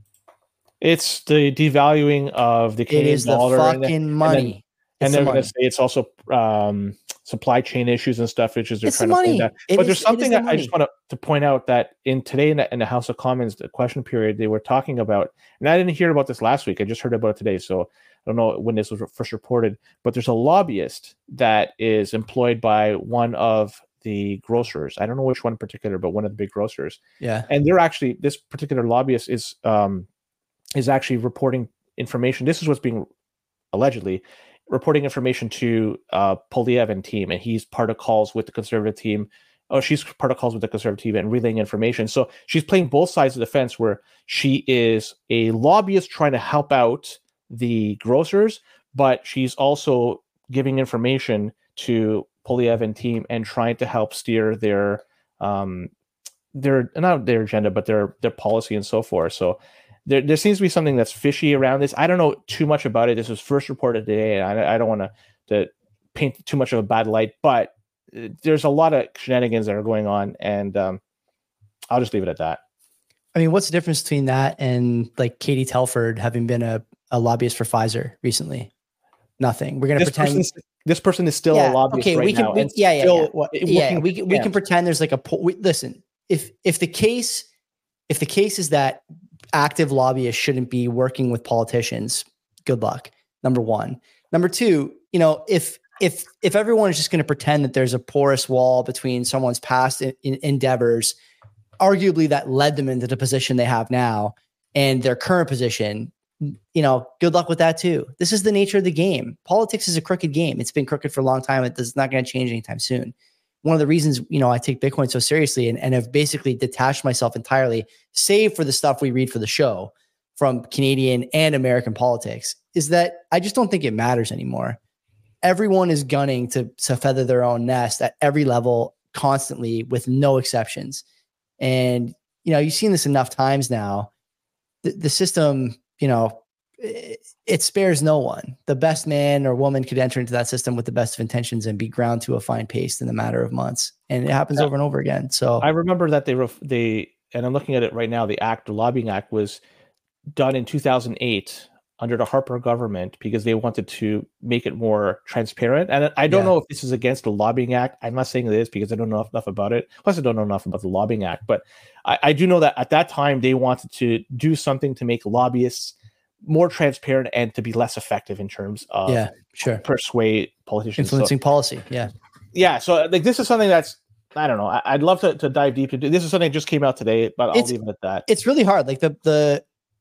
It's the devaluing of the Canadian it is dollar. The fucking and, money. And, then, and they're the going to say it's also um, supply chain issues and stuff, which is they're it's trying the to money. point that. It but is, there's something the that I just want to, to point out that in today in the, in the House of Commons, the question period, they were talking about, and I didn't hear about this last week. I just heard about it today. So I don't know when this was first reported, but there's a lobbyist that is employed by one of the grocers. I don't know which one in particular, but one of the big grocers. Yeah. And they're actually, this particular lobbyist is, um, is actually reporting information. This is what's being allegedly reporting information to uh, Poilievre and team, and he's part of calls with the Conservative team. Oh, she's part of calls with the Conservative team and relaying information. So she's playing both sides of the fence, where she is a lobbyist trying to help out the grocers, but she's also giving information to Poilievre and team and trying to help steer their um, their not their agenda, but their their policy and so forth. So. There, there seems to be something that's fishy around this. I don't know too much about it. This was first reported today, and I, I don't want to to paint too much of a bad light, but there's a lot of shenanigans that are going on, and um, I'll just leave it at that. I mean, what's the difference between that and like Katie Telford having been a, a lobbyist for Pfizer recently? Nothing. We're going to pretend this person is still yeah, a lobbyist okay, right we can, now. We, and yeah, yeah, still yeah. Well, yeah we, we yeah. can pretend there's like a we, listen. If if the case if the case is that active lobbyists shouldn't be working with politicians, good luck. Number one. Number two, you know, if if if everyone is just going to pretend that there's a porous wall between someone's past in, in endeavors, arguably that led them into the position they have now and their current position, you know, good luck with that too. This is the nature of the game. Politics is a crooked game. It's been crooked for a long time. It's not going to change anytime soon. One of the reasons, you know, I take Bitcoin so seriously and, and have basically detached myself entirely, save for the stuff we read for the show from Canadian and American politics, is that I just don't think it matters anymore. Everyone is gunning to, to feather their own nest at every level constantly with no exceptions. And, you know, you've seen this enough times now. The, the system, you know, it, it spares no one. The best man or woman could enter into that system with the best of intentions and be ground to a fine paste in a matter of months. And it happens yeah. over and over again. So I remember that they ref- they, and I'm looking at it right now, the act, the lobbying act was done in two thousand eight under the Harper government because they wanted to make it more transparent. And I don't yeah. know if this is against the lobbying act. I'm not saying it is because I don't know enough about it. Plus I don't know enough about the lobbying act, but I, I do know that at that time they wanted to do something to make lobbyists more transparent and to be less effective in terms of yeah, sure. persuade politicians. Influencing so, policy. Yeah. Yeah. So like, this is something that's, I don't know. I, I'd love to, to dive deep into. This is something that just came out today, but I'll it's, leave it at that. It's really hard. Like the, the,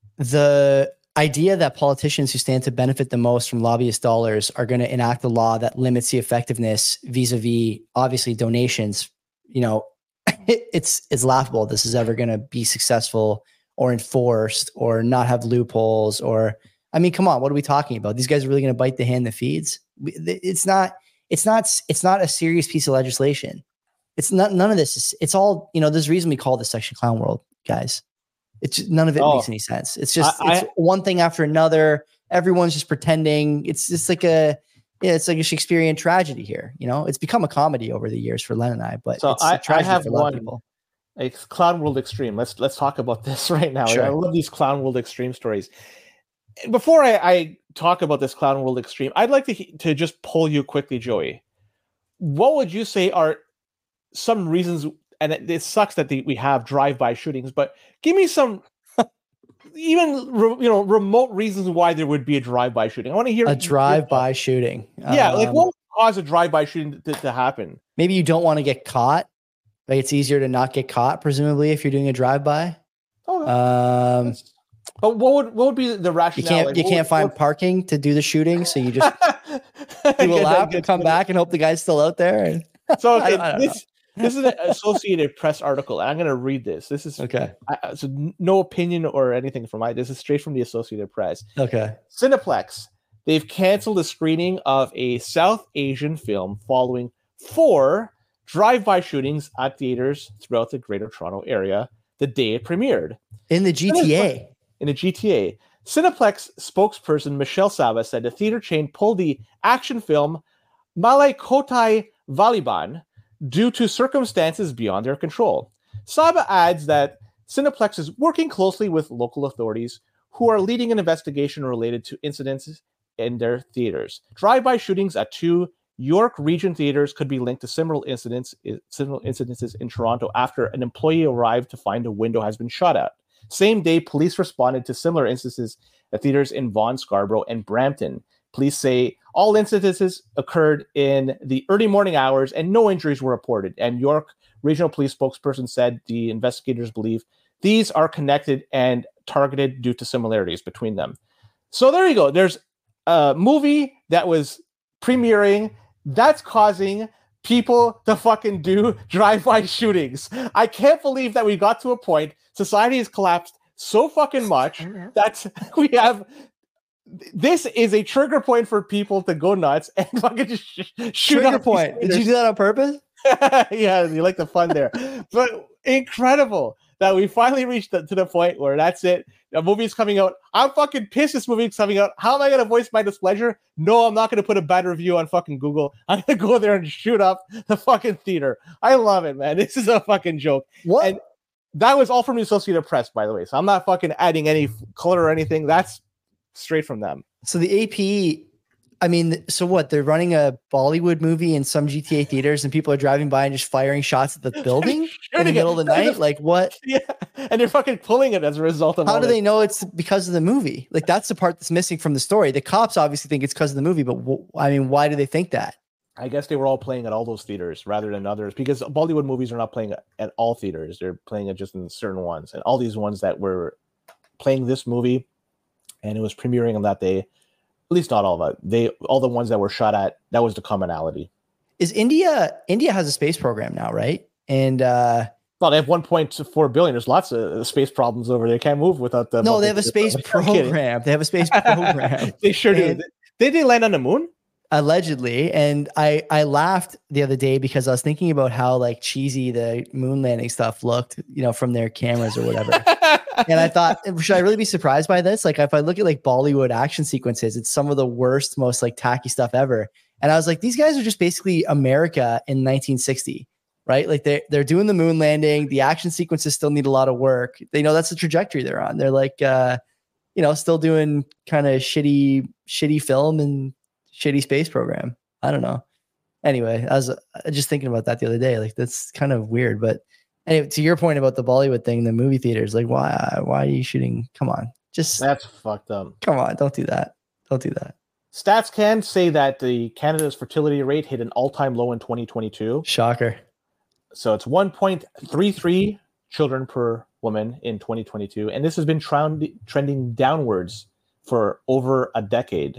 the idea that politicians who stand to benefit the most from lobbyist dollars are going to enact a law that limits the effectiveness vis-a-vis obviously donations, you know, it, it's, it's laughable. This is ever going to be successful or enforced or not have loopholes or, I mean, come on, what are we talking about? These guys are really going to bite the hand that feeds. It's not, it's not, it's not a serious piece of legislation. It's not, none of this is, it's all, you know, there's a reason we call this section clown world, guys. It's just, none of it oh, makes any sense. It's just, I, it's I, one thing after another. Everyone's just pretending. It's just like a, yeah, it's like a Shakespearean tragedy here. You know, it's become a comedy over the years for Len and I, but so it's I, a tragedy I have for a lot one. of people. Like Clown World Extreme. Let's let's talk about this right now. Sure. I love these Clown World Extreme stories. Before I, I talk about this Clown World Extreme, I'd like to to just poll you quickly, Joey. What would you say are some reasons? And it, it sucks that the, we have drive-by shootings, but give me some, even re, you know, remote reasons why there would be a drive-by shooting. I want to hear a drive-by shooting. Yeah, um, like what would cause a drive-by shooting to, to happen? Maybe you don't want to get caught. Like it's easier to not get caught, presumably, if you're doing a drive-by. Oh, um, But what would what would be the You rationale? can't Like, you what can't would- find what- parking to do the shooting, so you just do a Get that- lap get and come to- back and hope the guy's still out there. And So I okay, don't- I don't know. this this is an Associated Press article, and I'm going to read this. This is Okay. I, so no opinion or anything from my. This is straight from the Associated Press. Okay. Cineplex, they've canceled a screening of a South Asian film following four drive-by shootings at theaters throughout the Greater Toronto area the day it premiered. In the G T A. In the G T A, Cineplex spokesperson Michelle Saba said the theater chain pulled the action film Malay Kotai Valiban due to circumstances beyond their control. Saba adds that Cineplex is working closely with local authorities who are leading an investigation related to incidents in their theaters. Drive-by shootings at two York Region theaters could be linked to similar incidents, similar incidences in Toronto after an employee arrived to find a window has been shot at. Same day, police responded to similar instances at theaters in Vaughan, Scarborough, and Brampton. Police say all incidences occurred in the early morning hours and no injuries were reported. And York Regional Police spokesperson said the investigators believe these are connected and targeted due to similarities between them. So there you go. There's a movie that was premiering that's causing people to fucking do drive-by shootings. I can't believe that we got to a point, society has collapsed so fucking much that we have, this is a trigger point for people to go nuts and fucking just sh- shoot Trigger up point. these Did you do that on purpose? yeah, you like the fun there. But incredible that we finally reached the, to the point where that's it. The movie's coming out. I'm fucking pissed this movie's coming out. How am I going to voice my displeasure? No, I'm not going to put a bad review on fucking Google. I'm going to go there and shoot up the fucking theater. I love it, man. This is a fucking joke. What? And that was all from the Associated Press, by the way. So I'm not fucking adding any color or anything. That's straight from them. So the A P, I mean, so what? They're running a Bollywood movie in some G T A theaters, and people are driving by and just firing shots at the building in the Shooting middle of it. the night. Like what? Yeah, and they're fucking pulling it as a result of How all do this. they know it's because of the movie? Like that's the part that's missing from the story. The cops obviously think it's because of the movie, but w- I mean, why do they think that? I guess they were all playing at all those theaters rather than others because Bollywood movies are not playing at all theaters. They're playing it just in certain ones. And all these ones that were playing this movie and it was premiering on that day, at least not all of it. They all the ones that were shot at, that was the commonality. Is India India has a space program now, right? And uh Well, they have one point four billion. There's lots of space problems over there. Can't move without them. no, they have a space program. They have a space program. They sure And- do. Did they land on the moon? Allegedly. And I I laughed the other day because I was thinking about how like cheesy the moon landing stuff looked, you know, from their cameras or whatever. And I thought, should I really be surprised by this? Like if I look at like Bollywood action sequences, it's some of the worst, most like tacky stuff ever. And I was like, these guys are just basically America in nineteen sixty, right? Like they're, they're doing the moon landing. The action sequences still need a lot of work. They know that's the trajectory they're on. They're like, uh, you know, still doing kind of shitty, shitty film and shitty space program. I don't know. Anyway, I was uh, just thinking about that the other day. Like that's kind of weird, but anyway, to your point about the Bollywood thing, the movie theaters, like why, why are you shooting? Come on, just That's fucked up. come on. Don't do that. Don't do that. Stats can say that the Canada's fertility rate hit an all-time low in twenty twenty-two. Shocker. So it's one point three three children per woman in twenty twenty-two, and this has been trend- trending downwards for over a decade.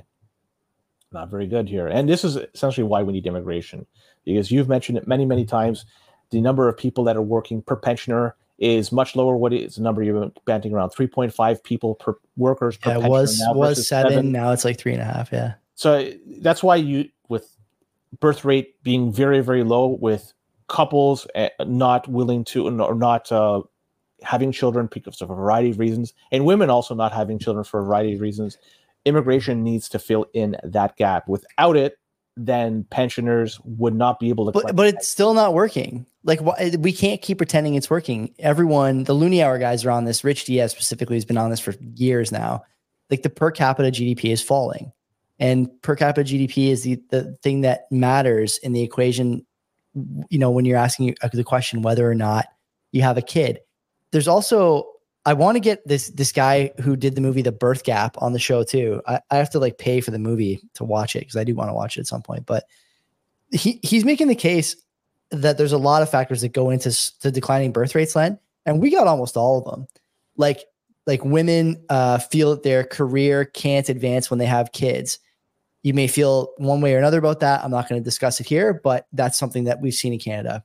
Not very good here. And this is essentially why we need immigration, because you've mentioned it many, many times. The number of people that are working per pensioner is much lower. What is the number you're banting around? three point five people per workers per Yeah, it pensioner was now was versus seven, seven. Now it's like three and a half. Yeah. So that's why you, with birth rate being very, very low, with couples uh, not willing to or not uh, having children because of a variety of reasons, and women also not having children for a variety of reasons, immigration needs to fill in that gap. Without it, then pensioners would not be able to. But but it's still not working. Like wh- we can't keep pretending it's working. Everyone, the Looney Hour guys are on this. Rich Diaz specifically has been on this for years now. Like the per capita G D P is falling, and per capita G D P is the, the thing that matters in the equation. You know, when you're asking the question whether or not you have a kid, there's also. I want to get this this guy who did the movie The Birth Gap on the show too. I, I have to like pay for the movie to watch it because I do want to watch it at some point. But he he's making the case that there's a lot of factors that go into s- to declining birth rates, Len, and we got almost all of them. Like like women uh, feel that their career can't advance when they have kids. You may feel one way or another about that. I'm not going to discuss it here, but that's something that we've seen in Canada.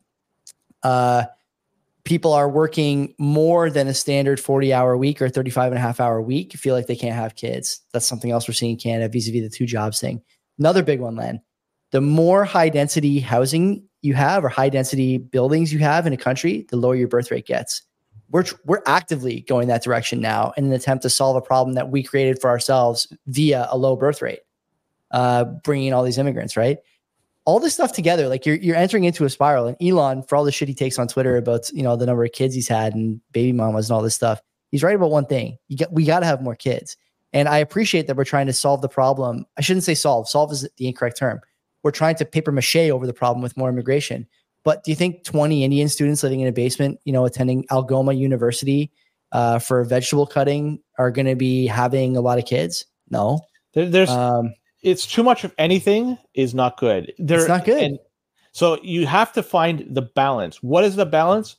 Uh, people are working more than a standard forty hour week or thirty-five and a half hour week, feel like they can't have kids. That's something else we're seeing in Canada vis-a-vis the two jobs thing. Another big one, Len. The more high density housing you have or high density buildings you have in a country, the lower your birth rate gets. We're, we're actively going that direction now in an attempt to solve a problem that we created for ourselves via a low birth rate, uh, bringing in all these immigrants, right? All this stuff together, like you're you're entering into a spiral. And Elon, for all the shit he takes on Twitter about, you know, the number of kids he's had and baby mamas and all this stuff, he's right about one thing. You get, we got to have more kids. And I appreciate that we're trying to solve the problem. I shouldn't say solve. Solve is the incorrect term. We're trying to paper mache over the problem with more immigration. But do you think twenty Indian students living in a basement, you know, attending Algoma University uh, for vegetable cutting are going to be having a lot of kids? No. There, there's... Um, It's too much of anything is not good. There, it's not good. And so you have to find the balance. What is the balance?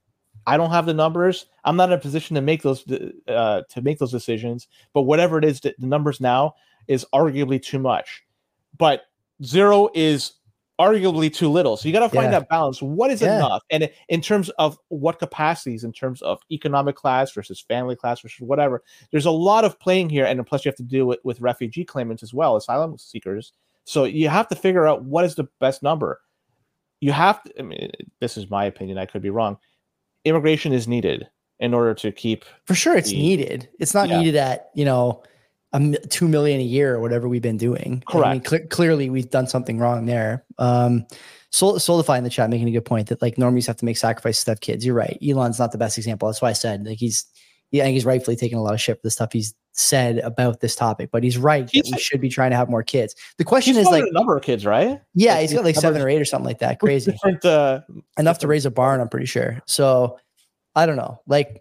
I don't have the numbers. I'm not in a position to make those uh, to make those decisions. But whatever it is, the numbers now is arguably too much. But zero is arguably too little. So you got to find Yeah. that balance. What is Yeah. enough? And in terms of what capacities, in terms of economic class versus family class versus whatever, there's a lot of playing here. And plus you have to deal with, with refugee claimants as well, asylum seekers. So you have to figure out what is the best number. You have to, I mean, this is my opinion. I could be wrong. Immigration is needed in order to keep. For sure. It's the, needed. It's not yeah. needed at, you know, a m- two million a year or whatever we've been doing. Correct. I mean, cl- clearly we've done something wrong there. Um, Sol- Solidify in the chat making a good point that like normies have to make sacrifices to have kids. You're right. Elon's not the best example. That's why I said like he's, yeah, I think he's rightfully taking a lot of shit for the stuff he's said about this topic, but he's right He's that we like- should be trying to have more kids. The question He's is like, a number of kids, right? yeah, Like, he's got like numbers- seven or eight or something like that. Crazy. Different, uh, Enough to raise a barn, I'm pretty sure. So I don't know. Like,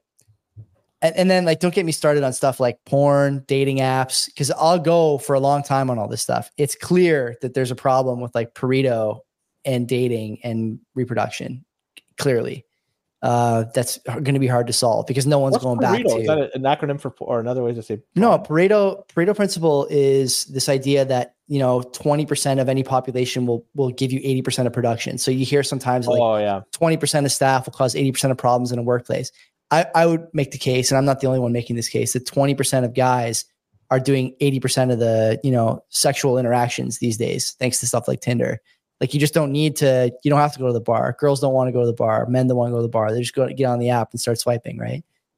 and, and then like, don't get me started on stuff like porn, dating apps, because I'll go for a long time on all this stuff. It's clear that there's a problem with like Pareto and dating and reproduction. Clearly, uh, that's going to be hard to solve because no one's What's going Pareto? back to. Is that an acronym for, or another way to say? No, Pareto Pareto principle is this idea that, you know, twenty percent of any population will will give you eighty percent of production. So you hear sometimes like Oh yeah. twenty percent of staff will cause eighty percent of problems in a workplace. I, I would make the case, and I'm not the only one making this case, that twenty percent of guys are doing eighty percent of the, you know, sexual interactions these days, thanks to stuff like Tinder. Like you just don't need to, you don't have to go to the bar. Girls don't want to go to the bar. Men don't want to go to the bar. They just go get on the app and start swiping, right?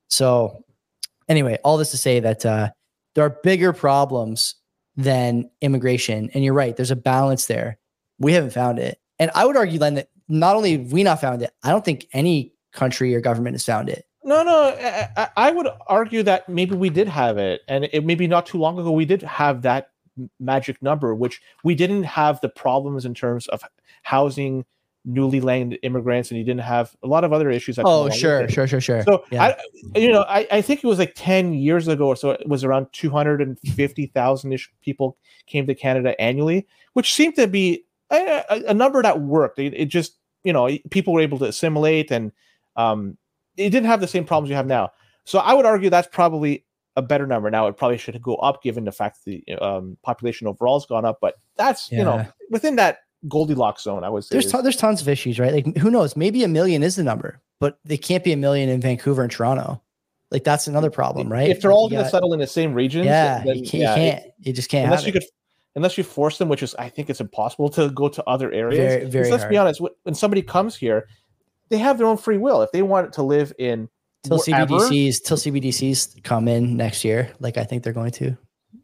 So anyway, all this to say that uh, there are bigger problems than immigration. And you're right, there's a balance there. We haven't found it. And I would argue then that not only have we not found it, I don't think any country or government has found it. No, no. I, I- I would argue that maybe we did have it, and it maybe not too long ago we did have that m- magic number, which we didn't have the problems in terms of housing newly landed immigrants, and you didn't have a lot of other issues. That come Oh, along sure, with it. sure, sure, sure. So yeah. I, you know, I, I think it was like ten years ago or so. It was around two hundred fifty thousand ish people came to Canada annually, which seemed to be a, a, a number that worked. It, it just, you know, people were able to assimilate, and um, it didn't have the same problems you have now. So I would argue that's probably a better number. Now it probably should go up given the fact that the um, population overall has gone up, but that's you know Yeah. within that Goldilocks zone. I would say There's is- ton, there's tons of issues, right? Like who knows? Maybe a million is the number, but they can't be a million in Vancouver and Toronto. Like that's another problem, right? if they're all Like, you going to got- settle in the same regions, yeah, then, you can't, yeah, you it- can't, you just can't unless have you it. could unless you force them, which is I think it's impossible to go to other areas. Very, 'Cause very let's be hard. honest, when when somebody comes here, they have their own free will. If they want to live in Till wherever- C B D Cs, till C B D Cs come in next year, like I think they're going to.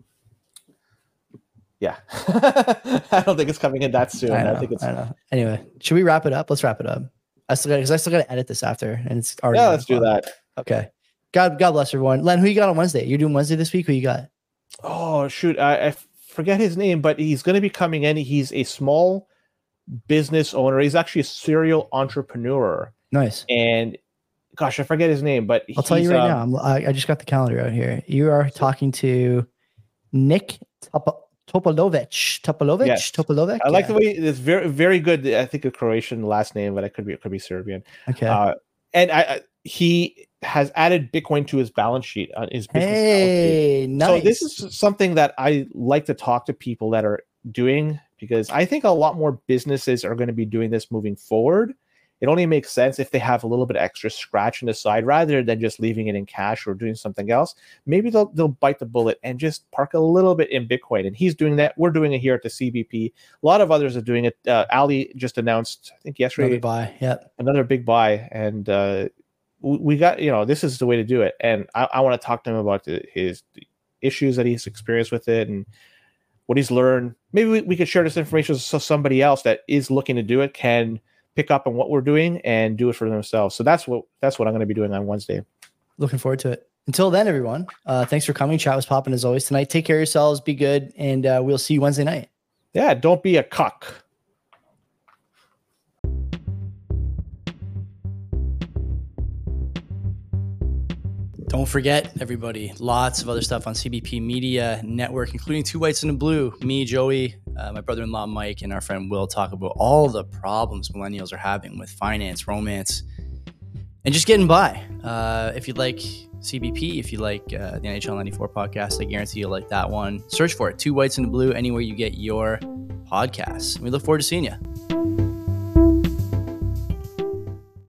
yeah, I don't think it's coming in that soon. I I, know, think it's I know. Anyway, should we wrap it up? Let's wrap it up. I still got because I still got to edit this after, and it's already. yeah. nine Let's do o'clock. that. Okay. God, God bless everyone. Len, who you got on Wednesday? You're doing Wednesday this week. Who you got? Oh shoot, I, I forget his name, but he's going to be coming in. He's a small business owner. He's actually a serial entrepreneur, Nice. and gosh, I forget his name, but I'll tell you he's, right um, now. I'm, I, I just got the calendar out here. You are talking to Nick Top- Topolovic. Topolovic. Yes. Topolovic. I like Yeah. the way it's very, very good. I think a Croatian last name, but it could be, it could be Serbian. Okay. Uh, and I, I, he has added Bitcoin to his balance sheet. Uh, his business hey, balance sheet. nice. So this is something that I like to talk to people that are doing, because I think a lot more businesses are going to be doing this moving forward. It only makes sense if they have a little bit extra scratch on the side rather than just leaving it in cash or doing something else. Maybe they'll they'll bite the bullet and just park a little bit in Bitcoin. And he's doing that. We're doing it here at the C B P. A lot of others are doing it. Uh, Ali just announced, I think yesterday, another buy. Yep. another big buy. And uh, we, we got, you know, this is the way to do it. And I, I want to talk to him about the, his the issues that he's experienced with it and what he's learned. Maybe we, we could share this information so somebody else that is looking to do it can pick up on what we're doing and do it for themselves. So that's what that's what I'm going to be doing on Wednesday. Looking forward to it. Until then, everyone, uh, thanks for coming. Chat was popping as always tonight. Take care of yourselves. Be good. And uh, we'll see you Wednesday night. Yeah, don't be a cuck. Don't forget, everybody, lots of other stuff on C B P Media Network, including Two Whites and a Blue. Me, Joey, uh, my brother-in-law, Mike, and our friend Will talk about all the problems millennials are having with finance, romance, and just getting by. Uh, if you'd like C B P, if you like uh, the N H L ninety-four podcast, I guarantee you'll like that one. Search for it, Two Whites and a Blue, anywhere you get your podcasts. We look forward to seeing you.